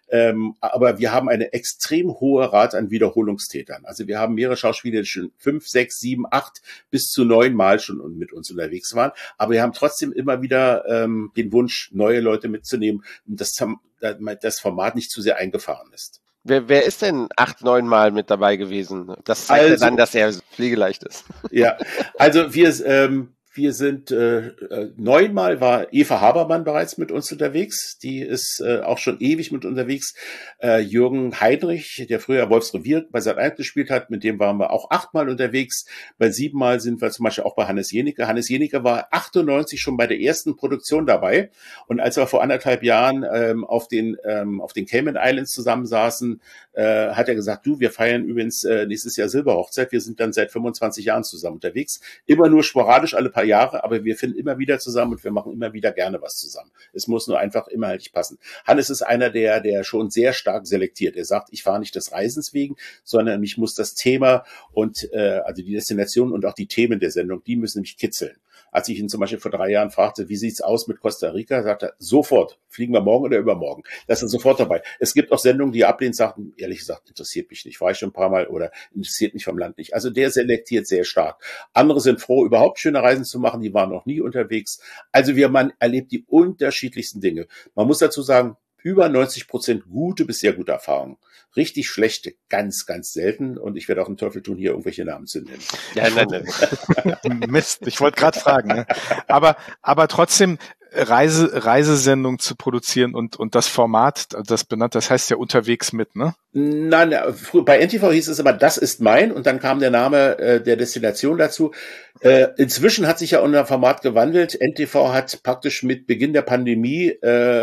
Aber wir haben eine extrem hohe Rate an Wiederholungstätern. Also wir haben mehrere Schauspieler, die schon 5, 6, 7, 8 bis zu 9 Mal schon mit uns unterwegs waren. Aber wir haben trotzdem immer wieder den Wunsch, neue Leute mitzunehmen, und das Format nicht zu sehr eingefahren ist. Wer ist denn 8, 9 Mal mit dabei gewesen? Das zeigt ja dann, dass er pflegeleicht ist. Ja, also wir sind 9 Mal war Eva Habermann bereits mit uns unterwegs. Die ist auch schon ewig mit unterwegs. Jürgen Heinrich, der früher Wolfsrevier bei Sat.1 gespielt hat, mit dem waren wir auch 8 Mal unterwegs. Bei 7 Mal sind wir zum Beispiel auch bei Hannes Jenecke. Hannes Jenecke war 98 schon bei der ersten Produktion dabei. Und als wir vor 1,5 Jahren auf den Cayman Islands zusammensaßen, hat er gesagt, wir feiern übrigens nächstes Jahr Silberhochzeit. Wir sind dann seit 25 Jahren zusammen unterwegs. Immer nur sporadisch alle paar Jahre, aber wir finden immer wieder zusammen und wir machen immer wieder gerne was zusammen. Es muss nur einfach inhaltlich passen. Hannes ist einer, der schon sehr stark selektiert. Er sagt, ich fahre nicht des Reisens wegen, sondern mich muss das Thema und also die Destination und auch die Themen der Sendung, die müssen mich kitzeln. Als ich ihn zum Beispiel vor 3 Jahren fragte, wie sieht's aus mit Costa Rica, sagte er, sofort, fliegen wir morgen oder übermorgen. Das ist sofort dabei. Es gibt auch Sendungen, die er ablehnt, sagten, ehrlich gesagt, interessiert mich nicht, war ich schon ein paar Mal oder interessiert mich vom Land nicht. Also der selektiert sehr stark. Andere sind froh, überhaupt schöne Reisen zu machen, die waren noch nie unterwegs. Also man erlebt die unterschiedlichsten Dinge. Man muss dazu sagen, über 90% gute bis sehr gute Erfahrungen. Richtig schlechte, ganz, ganz selten. Und ich werde auch einen Teufel tun, hier irgendwelche Namen zu nennen. Ja, nein. Mist, ich wollte gerade fragen. Ne? Aber trotzdem, Reisesendung zu produzieren und das Format, das benannt, das heißt ja unterwegs mit, ne? Nein, bei NTV hieß es immer, das ist mein, und dann kam der Name der Destination dazu. Inzwischen hat sich ja unser Format gewandelt. NTV hat praktisch mit Beginn der Pandemie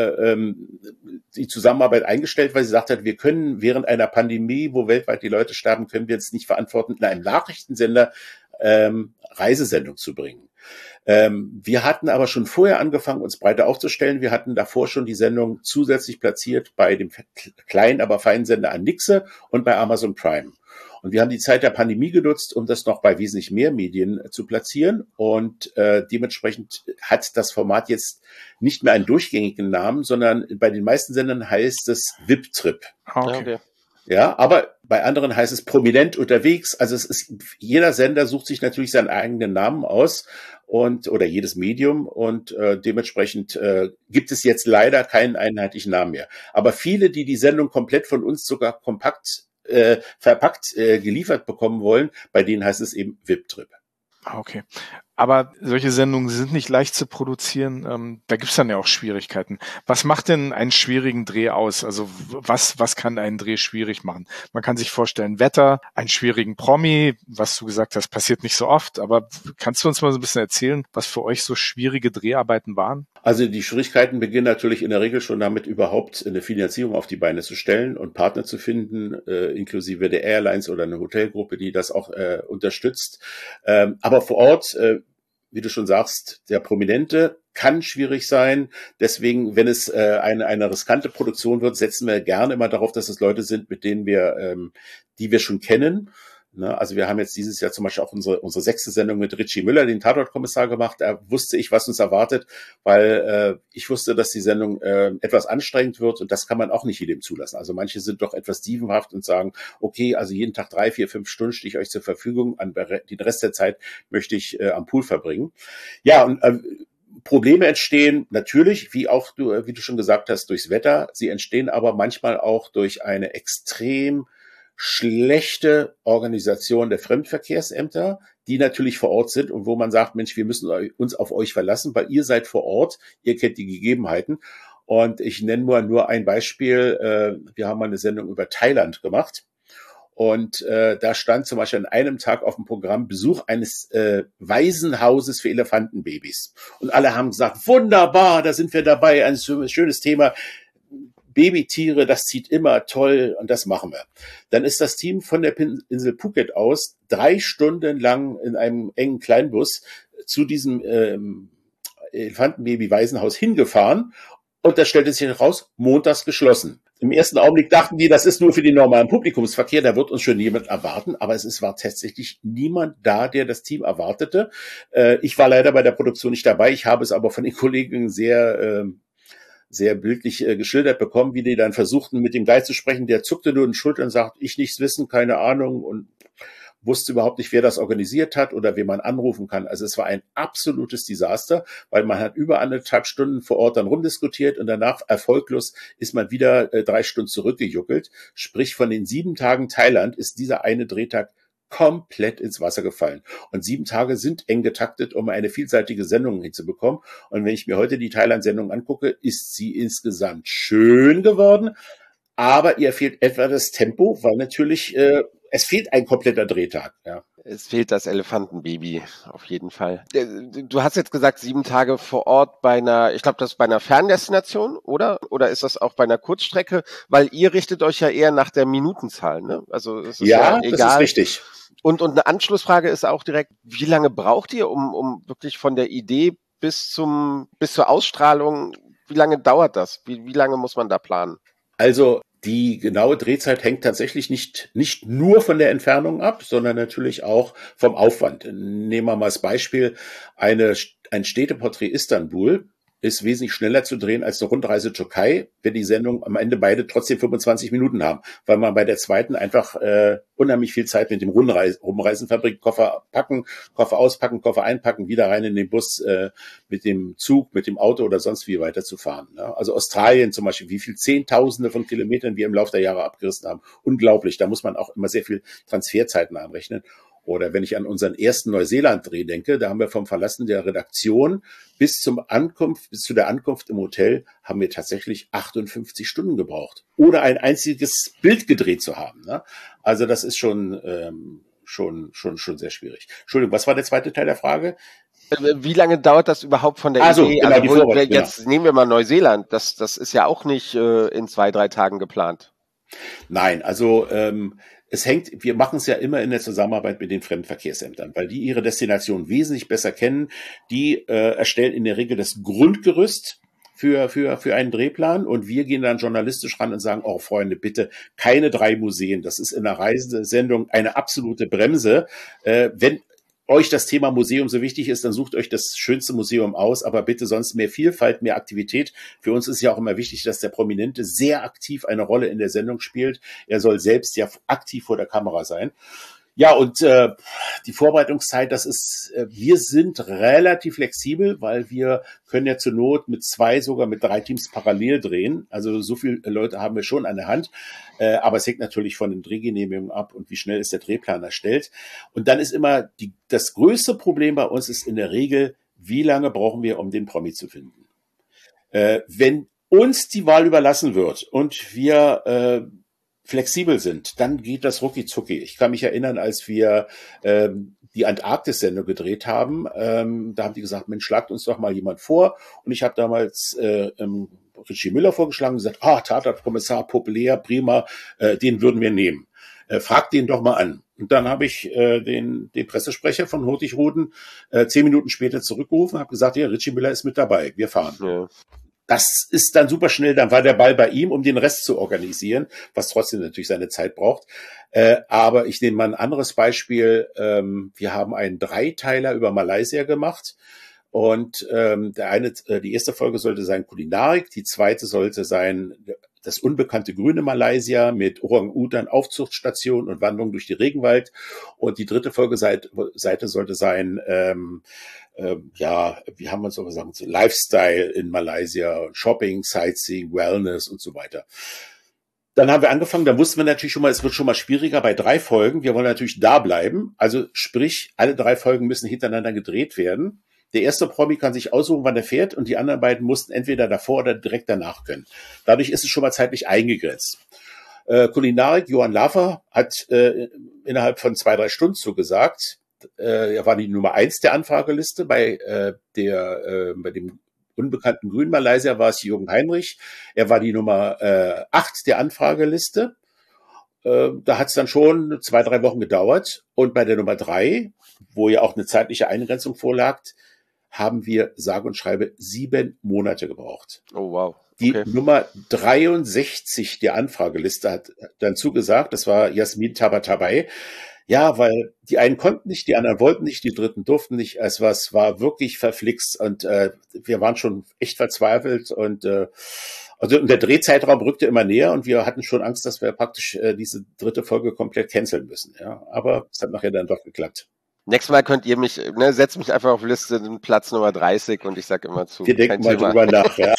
die Zusammenarbeit eingestellt, weil sie gesagt hat, wir können während einer Pandemie, wo weltweit die Leute sterben, können wir jetzt nicht verantworten, in einem Nachrichtensender Reisesendung zu bringen. Wir hatten aber schon vorher angefangen, uns breiter aufzustellen. Wir hatten davor schon die Sendung zusätzlich platziert bei dem kleinen, aber feinen Sender Anixe und bei Amazon Prime. Und wir haben die Zeit der Pandemie genutzt, um das noch bei wesentlich mehr Medien zu platzieren. Und dementsprechend hat das Format jetzt nicht mehr einen durchgängigen Namen, sondern bei den meisten Sendern heißt es VIP-Trip. Okay. Ja, aber bei anderen heißt es prominent unterwegs. Also jeder Sender sucht sich natürlich seinen eigenen Namen aus oder jedes Medium und dementsprechend gibt es jetzt leider keinen einheitlichen Namen mehr. Aber viele, die Sendung komplett von uns sogar kompakt verpackt geliefert bekommen wollen, bei denen heißt es eben VIP-Trip. Okay. Aber solche Sendungen sind nicht leicht zu produzieren. Da gibt's dann ja auch Schwierigkeiten. Was macht denn einen schwierigen Dreh aus? Also was kann einen Dreh schwierig machen? Man kann sich vorstellen, Wetter, einen schwierigen Promi, was du gesagt hast, passiert nicht so oft. Aber kannst du uns mal so ein bisschen erzählen, was für euch so schwierige Dreharbeiten waren? Also die Schwierigkeiten beginnen natürlich in der Regel schon damit, überhaupt eine Finanzierung auf die Beine zu stellen und Partner zu finden, inklusive der Airlines oder eine Hotelgruppe, die das auch unterstützt. Aber vor Ort, wie du schon sagst, der Prominente kann schwierig sein. Deswegen, wenn es eine riskante Produktion wird, setzen wir gerne immer darauf, dass es Leute sind, mit denen die wir schon kennen. Ne? Also wir haben jetzt dieses Jahr zum Beispiel auch unsere 6. Sendung mit Richie Müller, den Tatortkommissar, gemacht. Da wusste ich, was uns erwartet, weil ich wusste, dass die Sendung etwas anstrengend wird und das kann man auch nicht jedem zulassen. Also manche sind doch etwas dievenhaft und sagen, okay, also jeden Tag 3, 4, 5 Stunden stehe ich euch zur Verfügung, den Rest der Zeit möchte ich am Pool verbringen. Ja, und Probleme entstehen natürlich, wie du schon gesagt hast, durchs Wetter. Sie entstehen aber manchmal auch durch eine extrem schlechte Organisation der Fremdenverkehrsämter, die natürlich vor Ort sind und wo man sagt, Mensch, wir müssen uns auf euch verlassen, weil ihr seid vor Ort, ihr kennt die Gegebenheiten. Und ich nenne nur ein Beispiel. Wir haben mal eine Sendung über Thailand gemacht. Und da stand zum Beispiel an einem Tag auf dem Programm Besuch eines Waisenhauses für Elefantenbabys. Und alle haben gesagt, wunderbar, da sind wir dabei, ein schönes Thema. Babytiere, das zieht immer toll und das machen wir. Dann ist das Team von der Insel Phuket aus 3 Stunden lang in einem engen Kleinbus zu diesem Elefantenbaby-Waisenhaus hingefahren und da stellte sich heraus, montags geschlossen. Im ersten Augenblick dachten die, das ist nur für den normalen Publikumsverkehr, da wird uns schon jemand erwarten, aber war tatsächlich niemand da, der das Team erwartete. Ich war leider bei der Produktion nicht dabei, ich habe es aber von den Kollegen sehr bildlich geschildert bekommen, wie die dann versuchten, mit dem Guide zu sprechen. Der zuckte nur den Schultern und sagt, ich nichts wissen, keine Ahnung und wusste überhaupt nicht, wer das organisiert hat oder wen man anrufen kann. Also es war ein absolutes Desaster, weil man hat über 1,5 Stunden vor Ort dann rumdiskutiert und danach erfolglos ist man wieder 3 Stunden zurückgejuckelt. Sprich, von den 7 Tagen Thailand ist dieser eine Drehtag komplett ins Wasser gefallen. Und 7 Tage sind eng getaktet, um eine vielseitige Sendung hinzubekommen. Und wenn ich mir heute die Thailand-Sendung angucke, ist sie insgesamt schön geworden. Aber ihr fehlt etwa das Tempo, weil natürlich es fehlt ein kompletter Drehtag. Ja. Es fehlt das Elefantenbaby, auf jeden Fall. Du hast jetzt gesagt, 7 Tage vor Ort ich glaube, das ist bei einer Ferndestination, oder? Oder ist das auch bei einer Kurzstrecke? Weil ihr richtet euch ja eher nach der Minutenzahl, ne? Also es ist ja egal. Das ist richtig. Und eine Anschlussfrage ist auch direkt, wie lange braucht ihr, um wirklich von der Idee bis zur Ausstrahlung, wie lange dauert das? Wie lange muss man da planen? Also die genaue Drehzeit hängt tatsächlich nicht nur von der Entfernung ab, sondern natürlich auch vom Aufwand. Nehmen wir mal als Beispiel ein Städteporträt Istanbul. Ist wesentlich schneller zu drehen als eine Rundreise Türkei, wenn die Sendung am Ende beide trotzdem 25 Minuten haben, weil man bei der zweiten einfach unheimlich viel Zeit mit dem Rumreisen verbringt, Koffer packen, Koffer auspacken, Koffer einpacken, wieder rein in den Bus, mit dem Zug, mit dem Auto oder sonst wie weiterzufahren. Ne? Also Australien zum Beispiel, wie viel Zehntausende von Kilometern wir im Laufe der Jahre abgerissen haben. Unglaublich, da muss man auch immer sehr viel Transferzeiten anrechnen. Oder wenn ich an unseren ersten Neuseeland-Dreh denke, da haben wir vom Verlassen der Redaktion bis zu der Ankunft im Hotel, haben wir tatsächlich 58 Stunden gebraucht, ohne ein einziges Bild gedreht zu haben. Ne? Also das ist schon sehr schwierig. Entschuldigung, was war der zweite Teil der Frage? Wie lange dauert das überhaupt von der Idee? Genau, also jetzt nehmen wir mal Neuseeland. Das ist ja auch nicht in 2, 3 Tagen geplant. Nein, also wir machen es ja immer in der Zusammenarbeit mit den Fremdenverkehrsämtern, weil die ihre Destination wesentlich besser kennen. Die erstellen in der Regel das Grundgerüst für einen Drehplan und wir gehen dann journalistisch ran und sagen, oh Freunde, bitte keine 3 Museen. Das ist in einer Reisesendung eine absolute Bremse. Wenn euch das Thema Museum so wichtig ist, dann sucht euch das schönste Museum aus, aber bitte sonst mehr Vielfalt, mehr Aktivität. Für uns ist ja auch immer wichtig, dass der Prominente sehr aktiv eine Rolle in der Sendung spielt. Er soll selbst ja aktiv vor der Kamera sein. Ja, und die Vorbereitungszeit, wir sind relativ flexibel, weil wir können ja zur Not mit 2, sogar mit 3 Teams parallel drehen. Also so viele Leute haben wir schon an der Hand. Aber es hängt natürlich von den Drehgenehmigungen ab und wie schnell ist der Drehplan erstellt. Und dann ist immer das größte Problem bei uns ist in der Regel, wie lange brauchen wir, um den Promi zu finden? Wenn uns die Wahl überlassen wird und wir flexibel sind, dann geht das rucki zucki. Ich kann mich erinnern, als wir die Antarktis-Sendung gedreht haben, da haben die gesagt, Mensch, schlagt uns doch mal jemand vor. Und ich habe damals Richie Müller vorgeschlagen und gesagt, Tatortkommissar, populär, prima, den würden wir nehmen. Fragt den doch mal an. Und dann habe ich den Pressesprecher von Hurtigruten 10 Minuten später zurückgerufen und habe gesagt, ja, Richie Müller ist mit dabei, wir fahren. Ja. das ist dann super schnell, dann war der Ball bei ihm, um den Rest zu organisieren, was trotzdem natürlich seine Zeit braucht. Aber ich nehme mal ein anderes Beispiel. Wir haben einen Dreiteiler über Malaysia gemacht. Und die erste Folge sollte sein Kulinarik, die zweite sollte sein das unbekannte grüne Malaysia mit Orang-Utan, Aufzuchtstation und Wanderung durch die Regenwald. Und die dritte Folgeseite sollte sein, wie haben wir es so gesagt, Lifestyle in Malaysia, Shopping, Sightseeing, Wellness und so weiter. Dann haben wir angefangen, da wussten wir natürlich schon mal, es wird schon mal schwieriger bei 3 Folgen. Wir wollen natürlich da bleiben. Also sprich, alle 3 Folgen müssen hintereinander gedreht werden. Der erste Promi kann sich aussuchen, wann er fährt, und die anderen beiden mussten entweder davor oder direkt danach können. Dadurch ist es schon mal zeitlich eingegrenzt. Kulinarik, Johann Lafer hat innerhalb von 2-3 Stunden zugesagt. Er war die Nummer 1 der Anfrageliste. Bei dem unbekannten Grün Malaysia war es Jürgen Heinrich. Er war die Nummer 8 der Anfrageliste. Da hat es dann schon 2-3 Wochen gedauert. Und bei der Nummer 3, wo ja auch eine zeitliche Eingrenzung vorlag, haben wir sage und schreibe 7 Monate gebraucht. Oh, wow. Die Nummer 63 der Anfrageliste hat dann zugesagt, das war Jasmin Tabatabai. Ja, weil die einen konnten nicht, die anderen wollten nicht, die dritten durften nicht. Es war wirklich verflixt, und wir waren schon echt verzweifelt, und der Drehzeitraum rückte immer näher, und wir hatten schon Angst, dass wir praktisch diese dritte Folge komplett canceln müssen. Ja, aber es hat nachher dann doch geklappt. Nächstes Mal könnt ihr setzt mich einfach auf Liste Platz Nummer 30 und ich sag immer zu. Wir denken mal drüber nach, ja.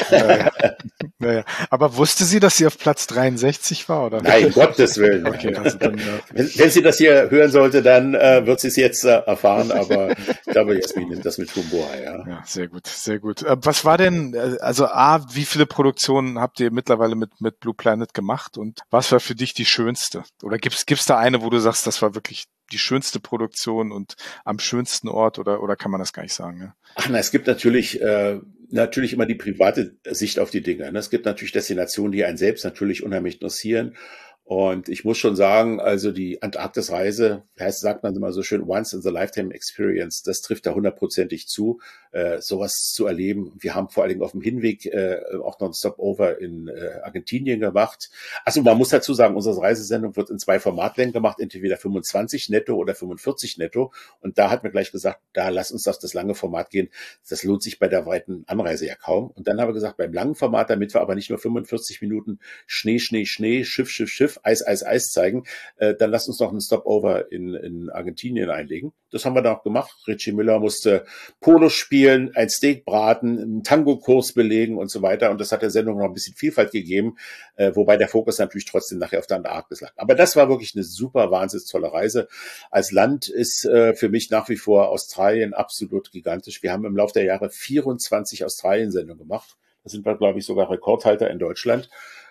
Naja. Aber wusste sie, dass sie auf Platz 63 war, oder? Nein, um Gottes Willen. Okay, also dann, wenn sie das hier hören sollte, dann wird sie es jetzt erfahren, aber ich glaube, Jasmin nimmt das mit Humor, ja. Ja, sehr gut, sehr gut. Was war denn, also wie viele Produktionen habt ihr mittlerweile mit Blue Planet gemacht, und was war für dich die schönste? Oder gibt's da eine, wo du sagst, das war wirklich die schönste Produktion und am schönsten Ort, oder kann man das gar nicht sagen? Ne? Ach na, es gibt natürlich immer die private Sicht auf die Dinge. Es gibt natürlich Destinationen, die einen selbst natürlich unheimlich interessieren. Und ich muss schon sagen, also die Antarktis-Reise, sagt man immer so schön, once in the lifetime experience, das trifft da 100%ig zu, sowas zu erleben. Wir haben vor allen Dingen auf dem Hinweg auch noch ein Stopover in Argentinien gemacht. Also man muss dazu sagen, unsere Reisesendung wird in 2 Formatlängen gemacht, entweder 25 netto oder 45 netto. Und da hat man gleich gesagt, lass uns auf das lange Format gehen. Das lohnt sich bei der weiten Anreise ja kaum. Und dann haben wir gesagt, beim langen Format, damit wir aber nicht nur 45 Minuten Schnee, Schnee, Schnee, Schiff, Schiff, Schiff, Eis, Eis, Eis zeigen, dann lasst uns noch einen Stopover in Argentinien einlegen. Das haben wir dann auch gemacht. Richie Müller musste Polo spielen, ein Steak braten, einen Tango-Kurs belegen und so weiter. Und das hat der Sendung noch ein bisschen Vielfalt gegeben, wobei der Fokus natürlich trotzdem nachher auf der Antarktis lag. Aber das war wirklich eine super, wahnsinnig tolle Reise. Als Land ist für mich nach wie vor Australien absolut gigantisch. Wir haben im Laufe der Jahre 24 Australien-Sendungen gemacht. Da sind wir, glaube ich, sogar Rekordhalter in Deutschland.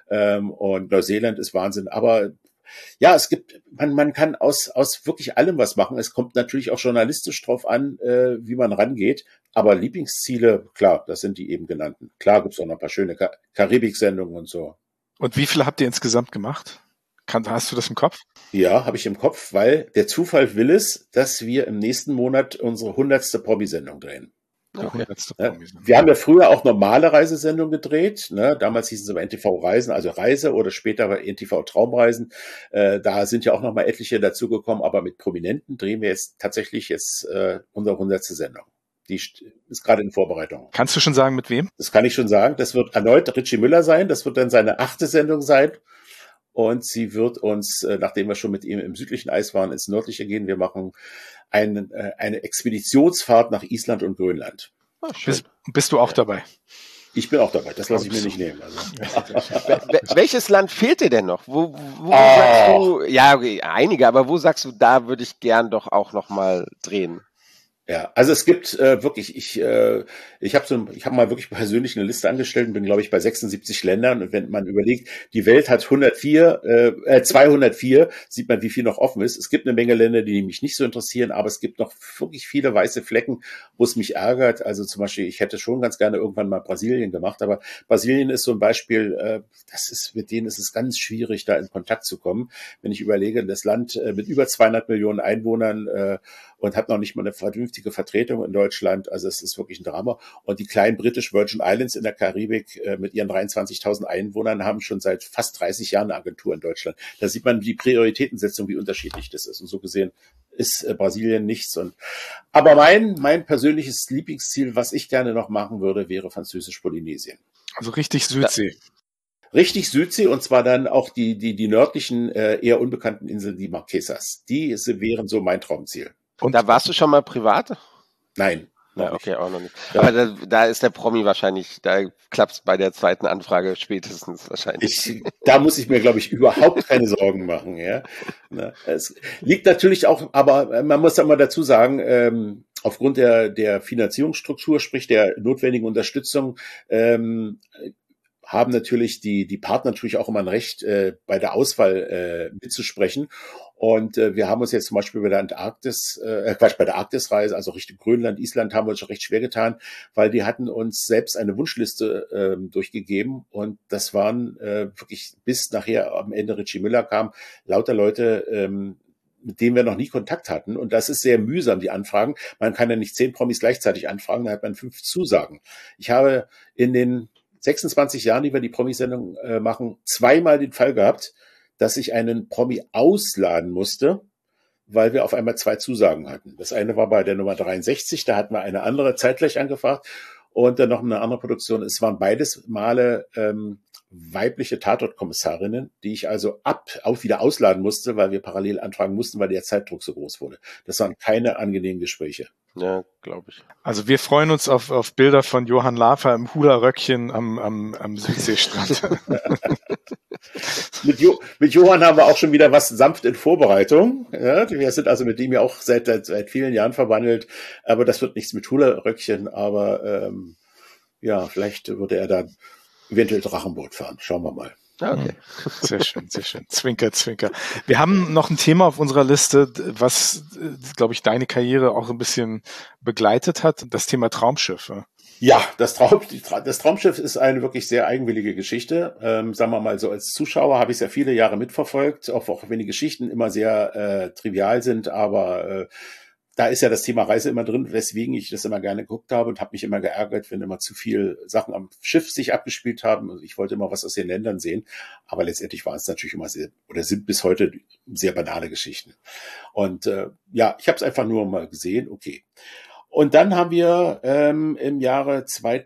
Und Neuseeland ist Wahnsinn. Aber ja, man kann aus wirklich allem was machen. Es kommt natürlich auch journalistisch drauf an, wie man rangeht. Aber Lieblingsziele, klar, das sind die eben genannten. Klar gibt's auch noch ein paar schöne Karibik-Sendungen und so. Und wie viele habt ihr insgesamt gemacht? Hast du das im Kopf? Ja, habe ich im Kopf, weil der Zufall will es, dass wir im nächsten Monat unsere 100. Promi-Sendung drehen. Okay. Wir haben ja früher auch normale Reisesendungen gedreht. Ne? Damals hießen sie aber NTV Reisen, also Reise, oder später bei NTV Traumreisen. Da sind ja auch noch mal etliche dazugekommen, aber mit Prominenten drehen wir jetzt tatsächlich unsere 100. Sendung. Die ist gerade in Vorbereitung. Kannst du schon sagen, mit wem? Das kann ich schon sagen. Das wird erneut Richie Müller sein. Das wird dann seine 8. Sendung sein. Und sie wird uns, nachdem wir schon mit ihm im südlichen Eis waren, ins nördliche gehen. Wir machen eine Expeditionsfahrt nach Island und Grönland. Oh, bist du auch dabei? Ich bin auch dabei. Das lasse ich mir nicht nehmen. Also. Welches Land fehlt dir denn noch? Wo sagst du, ja, einige, aber wo sagst du, da würde ich gern doch auch noch mal drehen? Ja, also es gibt wirklich, ich habe mal wirklich persönlich eine Liste angestellt und bin, glaube ich, bei 76 Ländern. Und wenn man überlegt, die Welt hat 204, sieht man, wie viel noch offen ist. Es gibt eine Menge Länder, die mich nicht so interessieren, aber es gibt noch wirklich viele weiße Flecken, wo es mich ärgert. Also zum Beispiel, ich hätte schon ganz gerne irgendwann mal Brasilien gemacht, aber Brasilien ist so ein Beispiel, mit denen ist es ganz schwierig, da in Kontakt zu kommen. Wenn ich überlege, das Land mit über 200 Millionen Einwohnern und hat noch nicht mal eine vernünftige einzige Vertretung in Deutschland. Also es ist wirklich ein Drama. Und die kleinen British Virgin Islands in der Karibik mit ihren 23.000 Einwohnern haben schon seit fast 30 Jahren eine Agentur in Deutschland. Da sieht man die Prioritätensetzung, wie unterschiedlich das ist. Und so gesehen ist Brasilien nichts. Aber mein persönliches Lieblingsziel, was ich gerne noch machen würde, wäre Französisch-Polynesien. Also richtig Südsee. Richtig Südsee, und zwar dann auch die nördlichen, eher unbekannten Inseln, die Marquesas. Die wären so mein Traumziel. Und da warst du schon mal privat? Nein. Ja, okay, auch noch nicht. Ja. Aber da ist der Promi wahrscheinlich, da klappt's bei der zweiten Anfrage spätestens wahrscheinlich. Da muss ich mir, glaube ich, überhaupt keine Sorgen machen. Ja. Es liegt natürlich auch, aber man muss ja mal dazu sagen, aufgrund der Finanzierungsstruktur, sprich der notwendigen Unterstützung, haben natürlich die Partner natürlich auch immer ein Recht, bei der Auswahl mitzusprechen. Und wir haben uns jetzt zum Beispiel bei der bei der Arktisreise, also Richtung Grönland, Island, haben wir uns schon recht schwer getan, weil die hatten uns selbst eine Wunschliste durchgegeben. Und das waren wirklich, bis nachher am Ende Richie Müller kam, lauter Leute, mit denen wir noch nie Kontakt hatten. Und das ist sehr mühsam, die Anfragen. Man kann ja nicht 10 Promis gleichzeitig anfragen, da hat man 5 Zusagen. Ich habe in den 26 Jahren, die wir die Promi-Sendung machen, zweimal den Fall gehabt, dass ich einen Promi ausladen musste, weil wir auf einmal 2 Zusagen hatten. Das eine war bei der Nummer 63, da hatten wir eine andere zeitgleich angefragt, und dann noch eine andere Produktion. Es waren beides Male weibliche Tatortkommissarinnen, die ich also auch wieder ausladen musste, weil wir parallel anfragen mussten, weil der Zeitdruck so groß wurde. Das waren keine angenehmen Gespräche. Ja, glaube ich. Also wir freuen uns auf Bilder von Johann Lafer im Hula-Röckchen am Südseestrand. Mit Johann haben wir auch schon wieder was sanft in Vorbereitung. Ja, wir sind also mit ihm ja auch seit vielen Jahren verwandelt. Aber das wird nichts mit Hula-Röckchen. Aber ja, vielleicht würde er dann eventuell Drachenboot fahren. Schauen wir mal. Okay. Sehr schön, sehr schön. Zwinker, zwinker. Wir haben noch ein Thema auf unserer Liste, was, glaube ich, deine Karriere auch so ein bisschen begleitet hat. Das Thema Traumschiffe. Ja, das Traumschiff ist eine wirklich sehr eigenwillige Geschichte. Sagen wir mal so, als Zuschauer habe ich es ja viele Jahre mitverfolgt, auch wenn die Geschichten immer sehr trivial sind, aber da ist ja das Thema Reise immer drin, weswegen ich das immer gerne geguckt habe, und habe mich immer geärgert, wenn immer zu viel Sachen am Schiff sich abgespielt haben. Also ich wollte immer was aus den Ländern sehen, aber letztendlich waren es natürlich immer sind bis heute sehr banale Geschichten. Und ja, ich habe es einfach nur mal gesehen, okay. Und dann haben wir im Jahre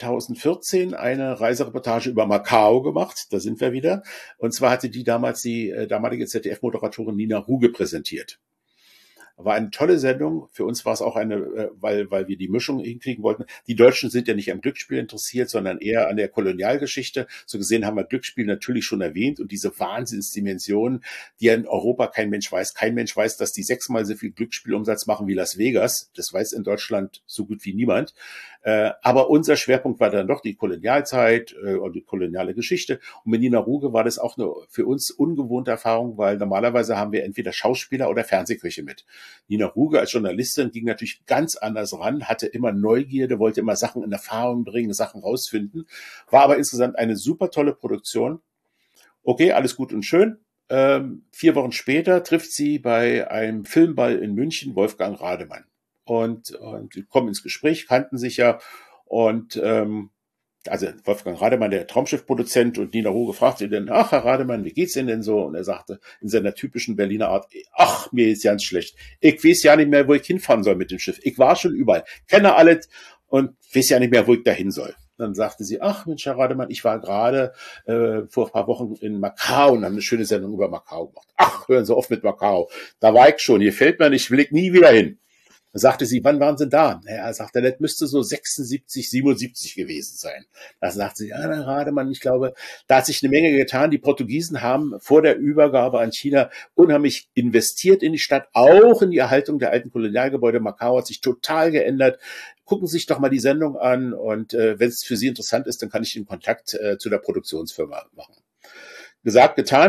2014 eine Reisereportage über Macau gemacht. Da sind wir wieder. Und zwar hatte die damals die damalige ZDF-Moderatorin Nina Ruge präsentiert. War eine tolle Sendung. Für uns war es auch eine, weil wir die Mischung hinkriegen wollten. Die Deutschen sind ja nicht am Glücksspiel interessiert, sondern eher an der Kolonialgeschichte. So gesehen haben wir Glücksspiel natürlich schon erwähnt, und diese Wahnsinnsdimensionen, die in Europa kein Mensch weiß. Kein Mensch weiß, dass die 6-mal so viel Glücksspielumsatz machen wie Las Vegas. Das weiß in Deutschland so gut wie niemand. Aber unser Schwerpunkt war dann doch die Kolonialzeit und die koloniale Geschichte. Und mit Nina Ruge war das auch eine für uns ungewohnte Erfahrung, weil normalerweise haben wir entweder Schauspieler oder Fernsehköche mit. Nina Ruge als Journalistin ging natürlich ganz anders ran, hatte immer Neugierde, wollte immer Sachen in Erfahrung bringen, Sachen rausfinden, war aber insgesamt eine super tolle Produktion. Okay, alles gut und schön. 4 Wochen später trifft sie bei einem Filmball in München Wolfgang Rademann. Und die kommen ins Gespräch, kannten sich ja, und also Wolfgang Rademann, der Traumschiffproduzent, und Nina Ruge fragte ihn dann, ach, Herr Rademann, wie geht's Ihnen denn so? Und er sagte in seiner typischen Berliner Art, ach, mir ist ganz schlecht. Ich weiß ja nicht mehr, wo ich hinfahren soll mit dem Schiff. Ich war schon überall, kenne alles und weiß ja nicht mehr, wo ich dahin soll. Dann sagte sie, ach Mensch, Herr Rademann, ich war gerade vor ein paar Wochen in Macau und haben eine schöne Sendung über Macau gemacht. Ach, hören Sie auf mit Macau. Da war ich schon, hier fällt mir nicht, will ich nie wieder hin. Dann sagte sie, wann waren Sie da? Er sagte, das müsste so 76, 77 gewesen sein. Da sagte sie, ja, Herr Rademann, ich glaube, da hat sich eine Menge getan. Die Portugiesen haben vor der Übergabe an China unheimlich investiert in die Stadt, auch in die Erhaltung der alten Kolonialgebäude. Macau hat sich total geändert. Gucken Sie sich doch mal die Sendung an, und wenn es für Sie interessant ist, dann kann ich Ihnen Kontakt zu der Produktionsfirma machen. Gesagt, getan.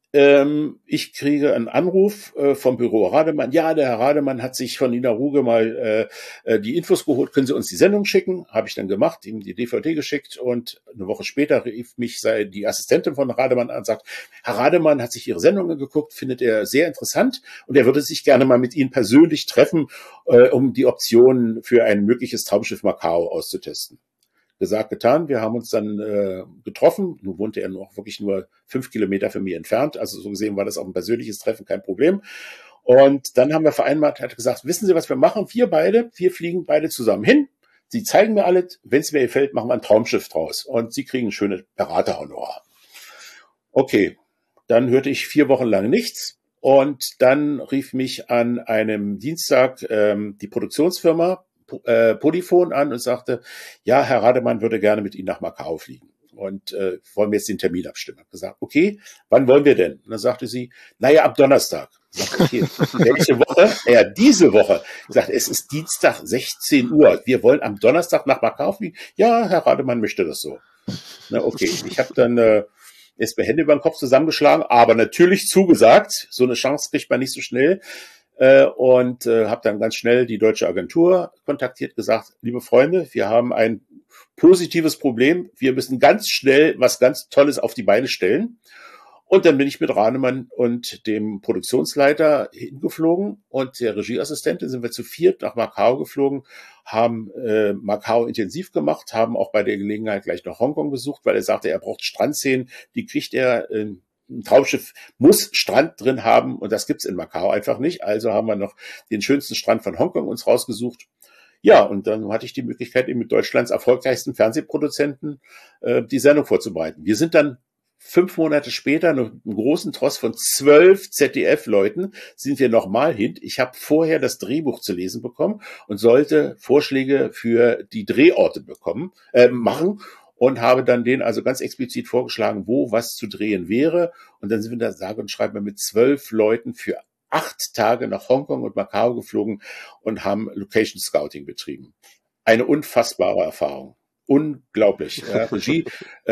Ich kriege einen Anruf vom Büro Rademann. Ja, der Herr Rademann hat sich von Nina Ruge mal die Infos geholt. Können Sie uns die Sendung schicken? Habe ich dann gemacht, ihm die DVD geschickt und eine Woche später rief mich die Assistentin von Rademann an und sagt, Herr Rademann hat sich Ihre Sendung geguckt, findet er sehr interessant und er würde sich gerne mal mit Ihnen persönlich treffen, um die Optionen für ein mögliches Traumschiff Macao auszutesten. Gesagt, getan. Wir haben uns dann getroffen. Nun wohnte er wirklich nur 5 Kilometer von mir entfernt. Also so gesehen war das auch ein persönliches Treffen, kein Problem. Und dann haben wir vereinbart, hat gesagt, wissen Sie, was wir machen? Wir fliegen beide zusammen hin. Sie zeigen mir alles. Wenn es mir gefällt, machen wir ein Traumschiff draus. Und Sie kriegen ein schönes Beraterhonorar. Okay, dann hörte ich 4 Wochen lang nichts. Und dann rief mich an einem Dienstag die Produktionsfirma Polyphon an und sagte, ja, Herr Rademann würde gerne mit Ihnen nach Macao fliegen und wollen wir jetzt den Termin abstimmen. Ich habe gesagt, okay, wann wollen wir denn? Und dann sagte sie, naja, ab Donnerstag. Ich sagte, okay, welche Woche? Ja, diese Woche. Ich sagte, es ist Dienstag 16 Uhr. Wir wollen am Donnerstag nach Macao fliegen. Ja, Herr Rademann möchte das so. Na, okay, ich habe dann erst mit Hände über den Kopf zusammengeschlagen, aber natürlich zugesagt. So eine Chance kriegt man nicht so schnell. Und habe dann ganz schnell die deutsche Agentur kontaktiert, gesagt, liebe Freunde, wir haben ein positives Problem, wir müssen ganz schnell was ganz Tolles auf die Beine stellen. Und dann bin ich mit Rademann und dem Produktionsleiter hingeflogen und der Regieassistentin sind wir zu 4 nach Macao geflogen, haben Macao intensiv gemacht, haben auch bei der Gelegenheit gleich noch Hongkong besucht, weil er sagte, er braucht Strandszenen, die kriegt er ein Traumschiff muss Strand drin haben und das gibt's in Macao einfach nicht. Also haben wir noch den schönsten Strand von Hongkong uns rausgesucht. Ja, und dann hatte ich die Möglichkeit, eben mit Deutschlands erfolgreichsten Fernsehproduzenten die Sendung vorzubereiten. Wir sind dann 5 Monate später, noch einen großen Tross von 12 ZDF-Leuten, sind wir nochmal hin. Ich habe vorher das Drehbuch zu lesen bekommen und sollte Vorschläge für die Drehorte machen. Und habe dann denen also ganz explizit vorgeschlagen, wo was zu drehen wäre. Und dann sind wir da sage und schreibe mit 12 Leuten für 8 Tage nach Hongkong und Macao geflogen und haben Location Scouting betrieben. Eine unfassbare Erfahrung. Unglaublich. Regie,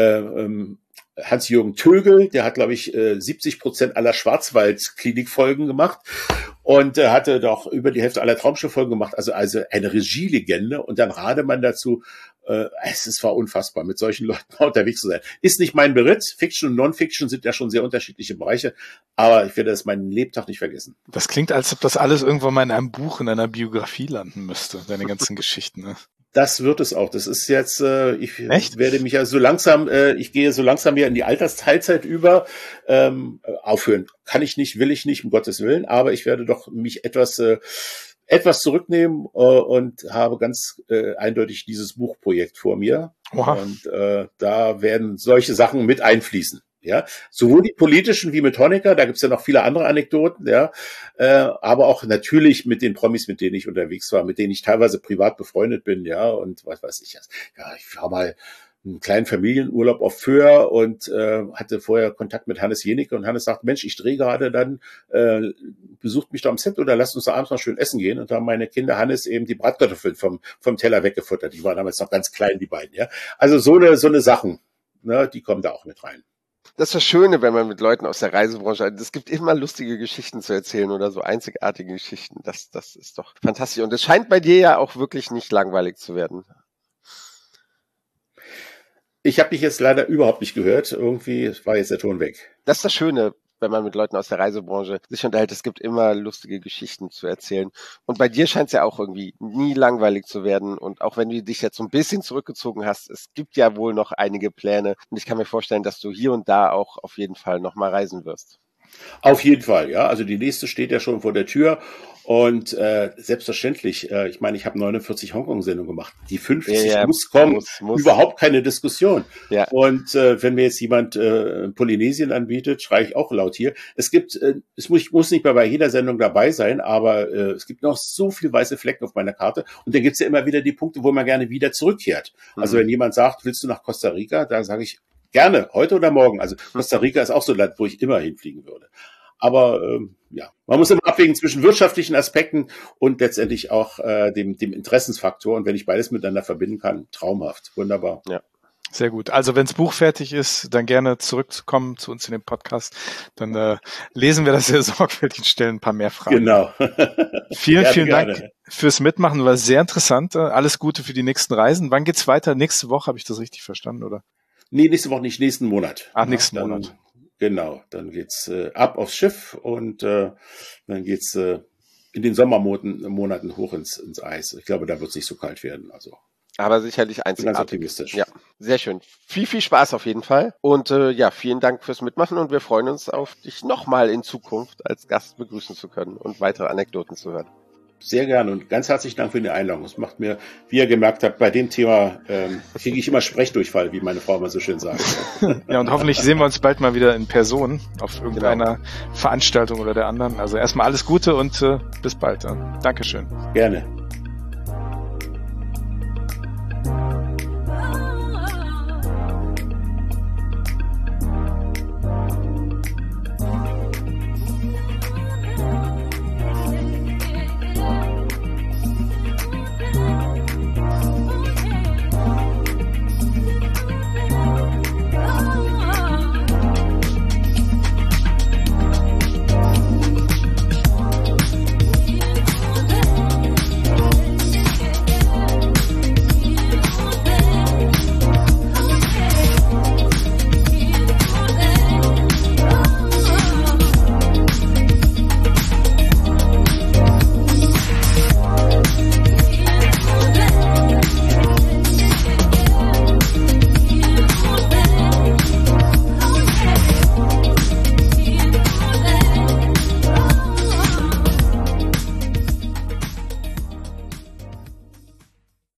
Hans-Jürgen Tögel, der hat, glaube ich, 70% aller Schwarzwald-Klinik-Folgen gemacht und hatte doch über die Hälfte aller Traumschiff-Folgen gemacht. Also eine Regielegende. Und dann Rademann dazu. Es war unfassbar, mit solchen Leuten unterwegs zu sein. Ist nicht mein Beritt. Fiction und Non-Fiction sind ja schon sehr unterschiedliche Bereiche, aber ich werde das meinen Lebtag nicht vergessen. Das klingt, als ob das alles irgendwann mal in einem Buch, in einer Biografie landen müsste, deine ganzen Geschichten, ne? Das wird es auch. Das ist jetzt, Echt? Werde mich ja so langsam, ich gehe so langsam ja in die Altersteilzeit über. Aufhören kann ich nicht, will ich nicht, um Gottes Willen, aber ich werde doch mich etwas zurücknehmen und habe ganz eindeutig dieses Buchprojekt vor mir. Oha. Und da werden solche Sachen mit einfließen. Ja, sowohl die politischen wie mit Honecker, da gibt's ja noch viele andere Anekdoten, ja, aber auch natürlich mit den Promis, mit denen ich unterwegs war, mit denen ich teilweise privat befreundet bin, ja, und was weiß ich. Ja, ich war mal einen kleinen Familienurlaub auf Föhr und hatte vorher Kontakt mit Hannes Jenecke und Hannes sagt, Mensch, ich drehe gerade dann, besucht mich da am Set oder lasst uns da abends noch schön essen gehen. Und da haben meine Kinder Hannes eben die Bratkartoffeln vom Teller weggefuttert. Die waren damals noch ganz klein, die beiden, ja. Also so eine Sachen, ne, die kommen da auch mit rein. Das ist das Schöne, wenn man mit Leuten aus der Reisebranche, es gibt immer lustige Geschichten zu erzählen oder so einzigartige Geschichten. Das ist doch fantastisch. Und es scheint bei dir ja auch wirklich nicht langweilig zu werden. Ich habe dich jetzt leider überhaupt nicht gehört. Irgendwie war jetzt der Ton weg. Das ist das Schöne, wenn man mit Leuten aus der Reisebranche sich unterhält. Es gibt immer lustige Geschichten zu erzählen. Und bei dir scheint es ja auch irgendwie nie langweilig zu werden. Und auch wenn du dich jetzt so ein bisschen zurückgezogen hast, es gibt ja wohl noch einige Pläne. Und ich kann mir vorstellen, dass du hier und da auch auf jeden Fall nochmal reisen wirst. Auf jeden Fall, ja. Also die nächste steht ja schon vor der Tür. Und selbstverständlich, ich meine, ich habe 49 Hongkong-Sendungen gemacht. Die 50 muss kommen. Muss. Überhaupt keine Diskussion. Ja. Und wenn mir jetzt jemand Polynesien anbietet, schreie ich auch laut hier. Es gibt, ich muss nicht mehr bei jeder Sendung dabei sein, aber es gibt noch so viel weiße Flecken auf meiner Karte. Und dann gibt's ja immer wieder die Punkte, wo man gerne wieder zurückkehrt. Also wenn jemand sagt, willst du nach Costa Rica, dann sage ich, gerne, heute oder morgen. Also Costa Rica ist auch so ein Land, wo ich immer hinfliegen würde. Aber ja, man muss immer abwägen zwischen wirtschaftlichen Aspekten und letztendlich auch dem Interessensfaktor. Und wenn ich beides miteinander verbinden kann, traumhaft, wunderbar. Ja. Sehr gut. Also wenn das Buch fertig ist, dann gerne zurückzukommen zu uns in den Podcast. Dann lesen wir das sehr sorgfältig und stellen ein paar mehr Fragen. Genau. Vielen Dank fürs Mitmachen. War sehr interessant. Alles Gute für die nächsten Reisen. Wann geht's weiter? Nächste Woche, habe ich das richtig verstanden, oder? Nee, nächste Woche nicht, nächsten Monat. Nächsten Monat. Genau, dann geht's ab aufs Schiff und dann geht's in den Sommermonaten hoch ins Eis. Ich glaube, da wird es nicht so kalt werden. Also. Aber sicherlich einzigartig. Ganz optimistisch. Ja, sehr schön. Viel Spaß auf jeden Fall. Und vielen Dank fürs Mitmachen und wir freuen uns auf dich nochmal in Zukunft als Gast begrüßen zu können und weitere Anekdoten zu hören. Sehr gerne und ganz herzlichen Dank für die Einladung. Es macht mir, wie ihr gemerkt habt, bei dem Thema kriege ich immer Sprechdurchfall, wie meine Frau mal so schön sagt. Ja, und hoffentlich sehen wir uns bald mal wieder in Person auf irgendeiner Veranstaltung oder der anderen. Also erstmal alles Gute und bis bald. Dankeschön. Gerne.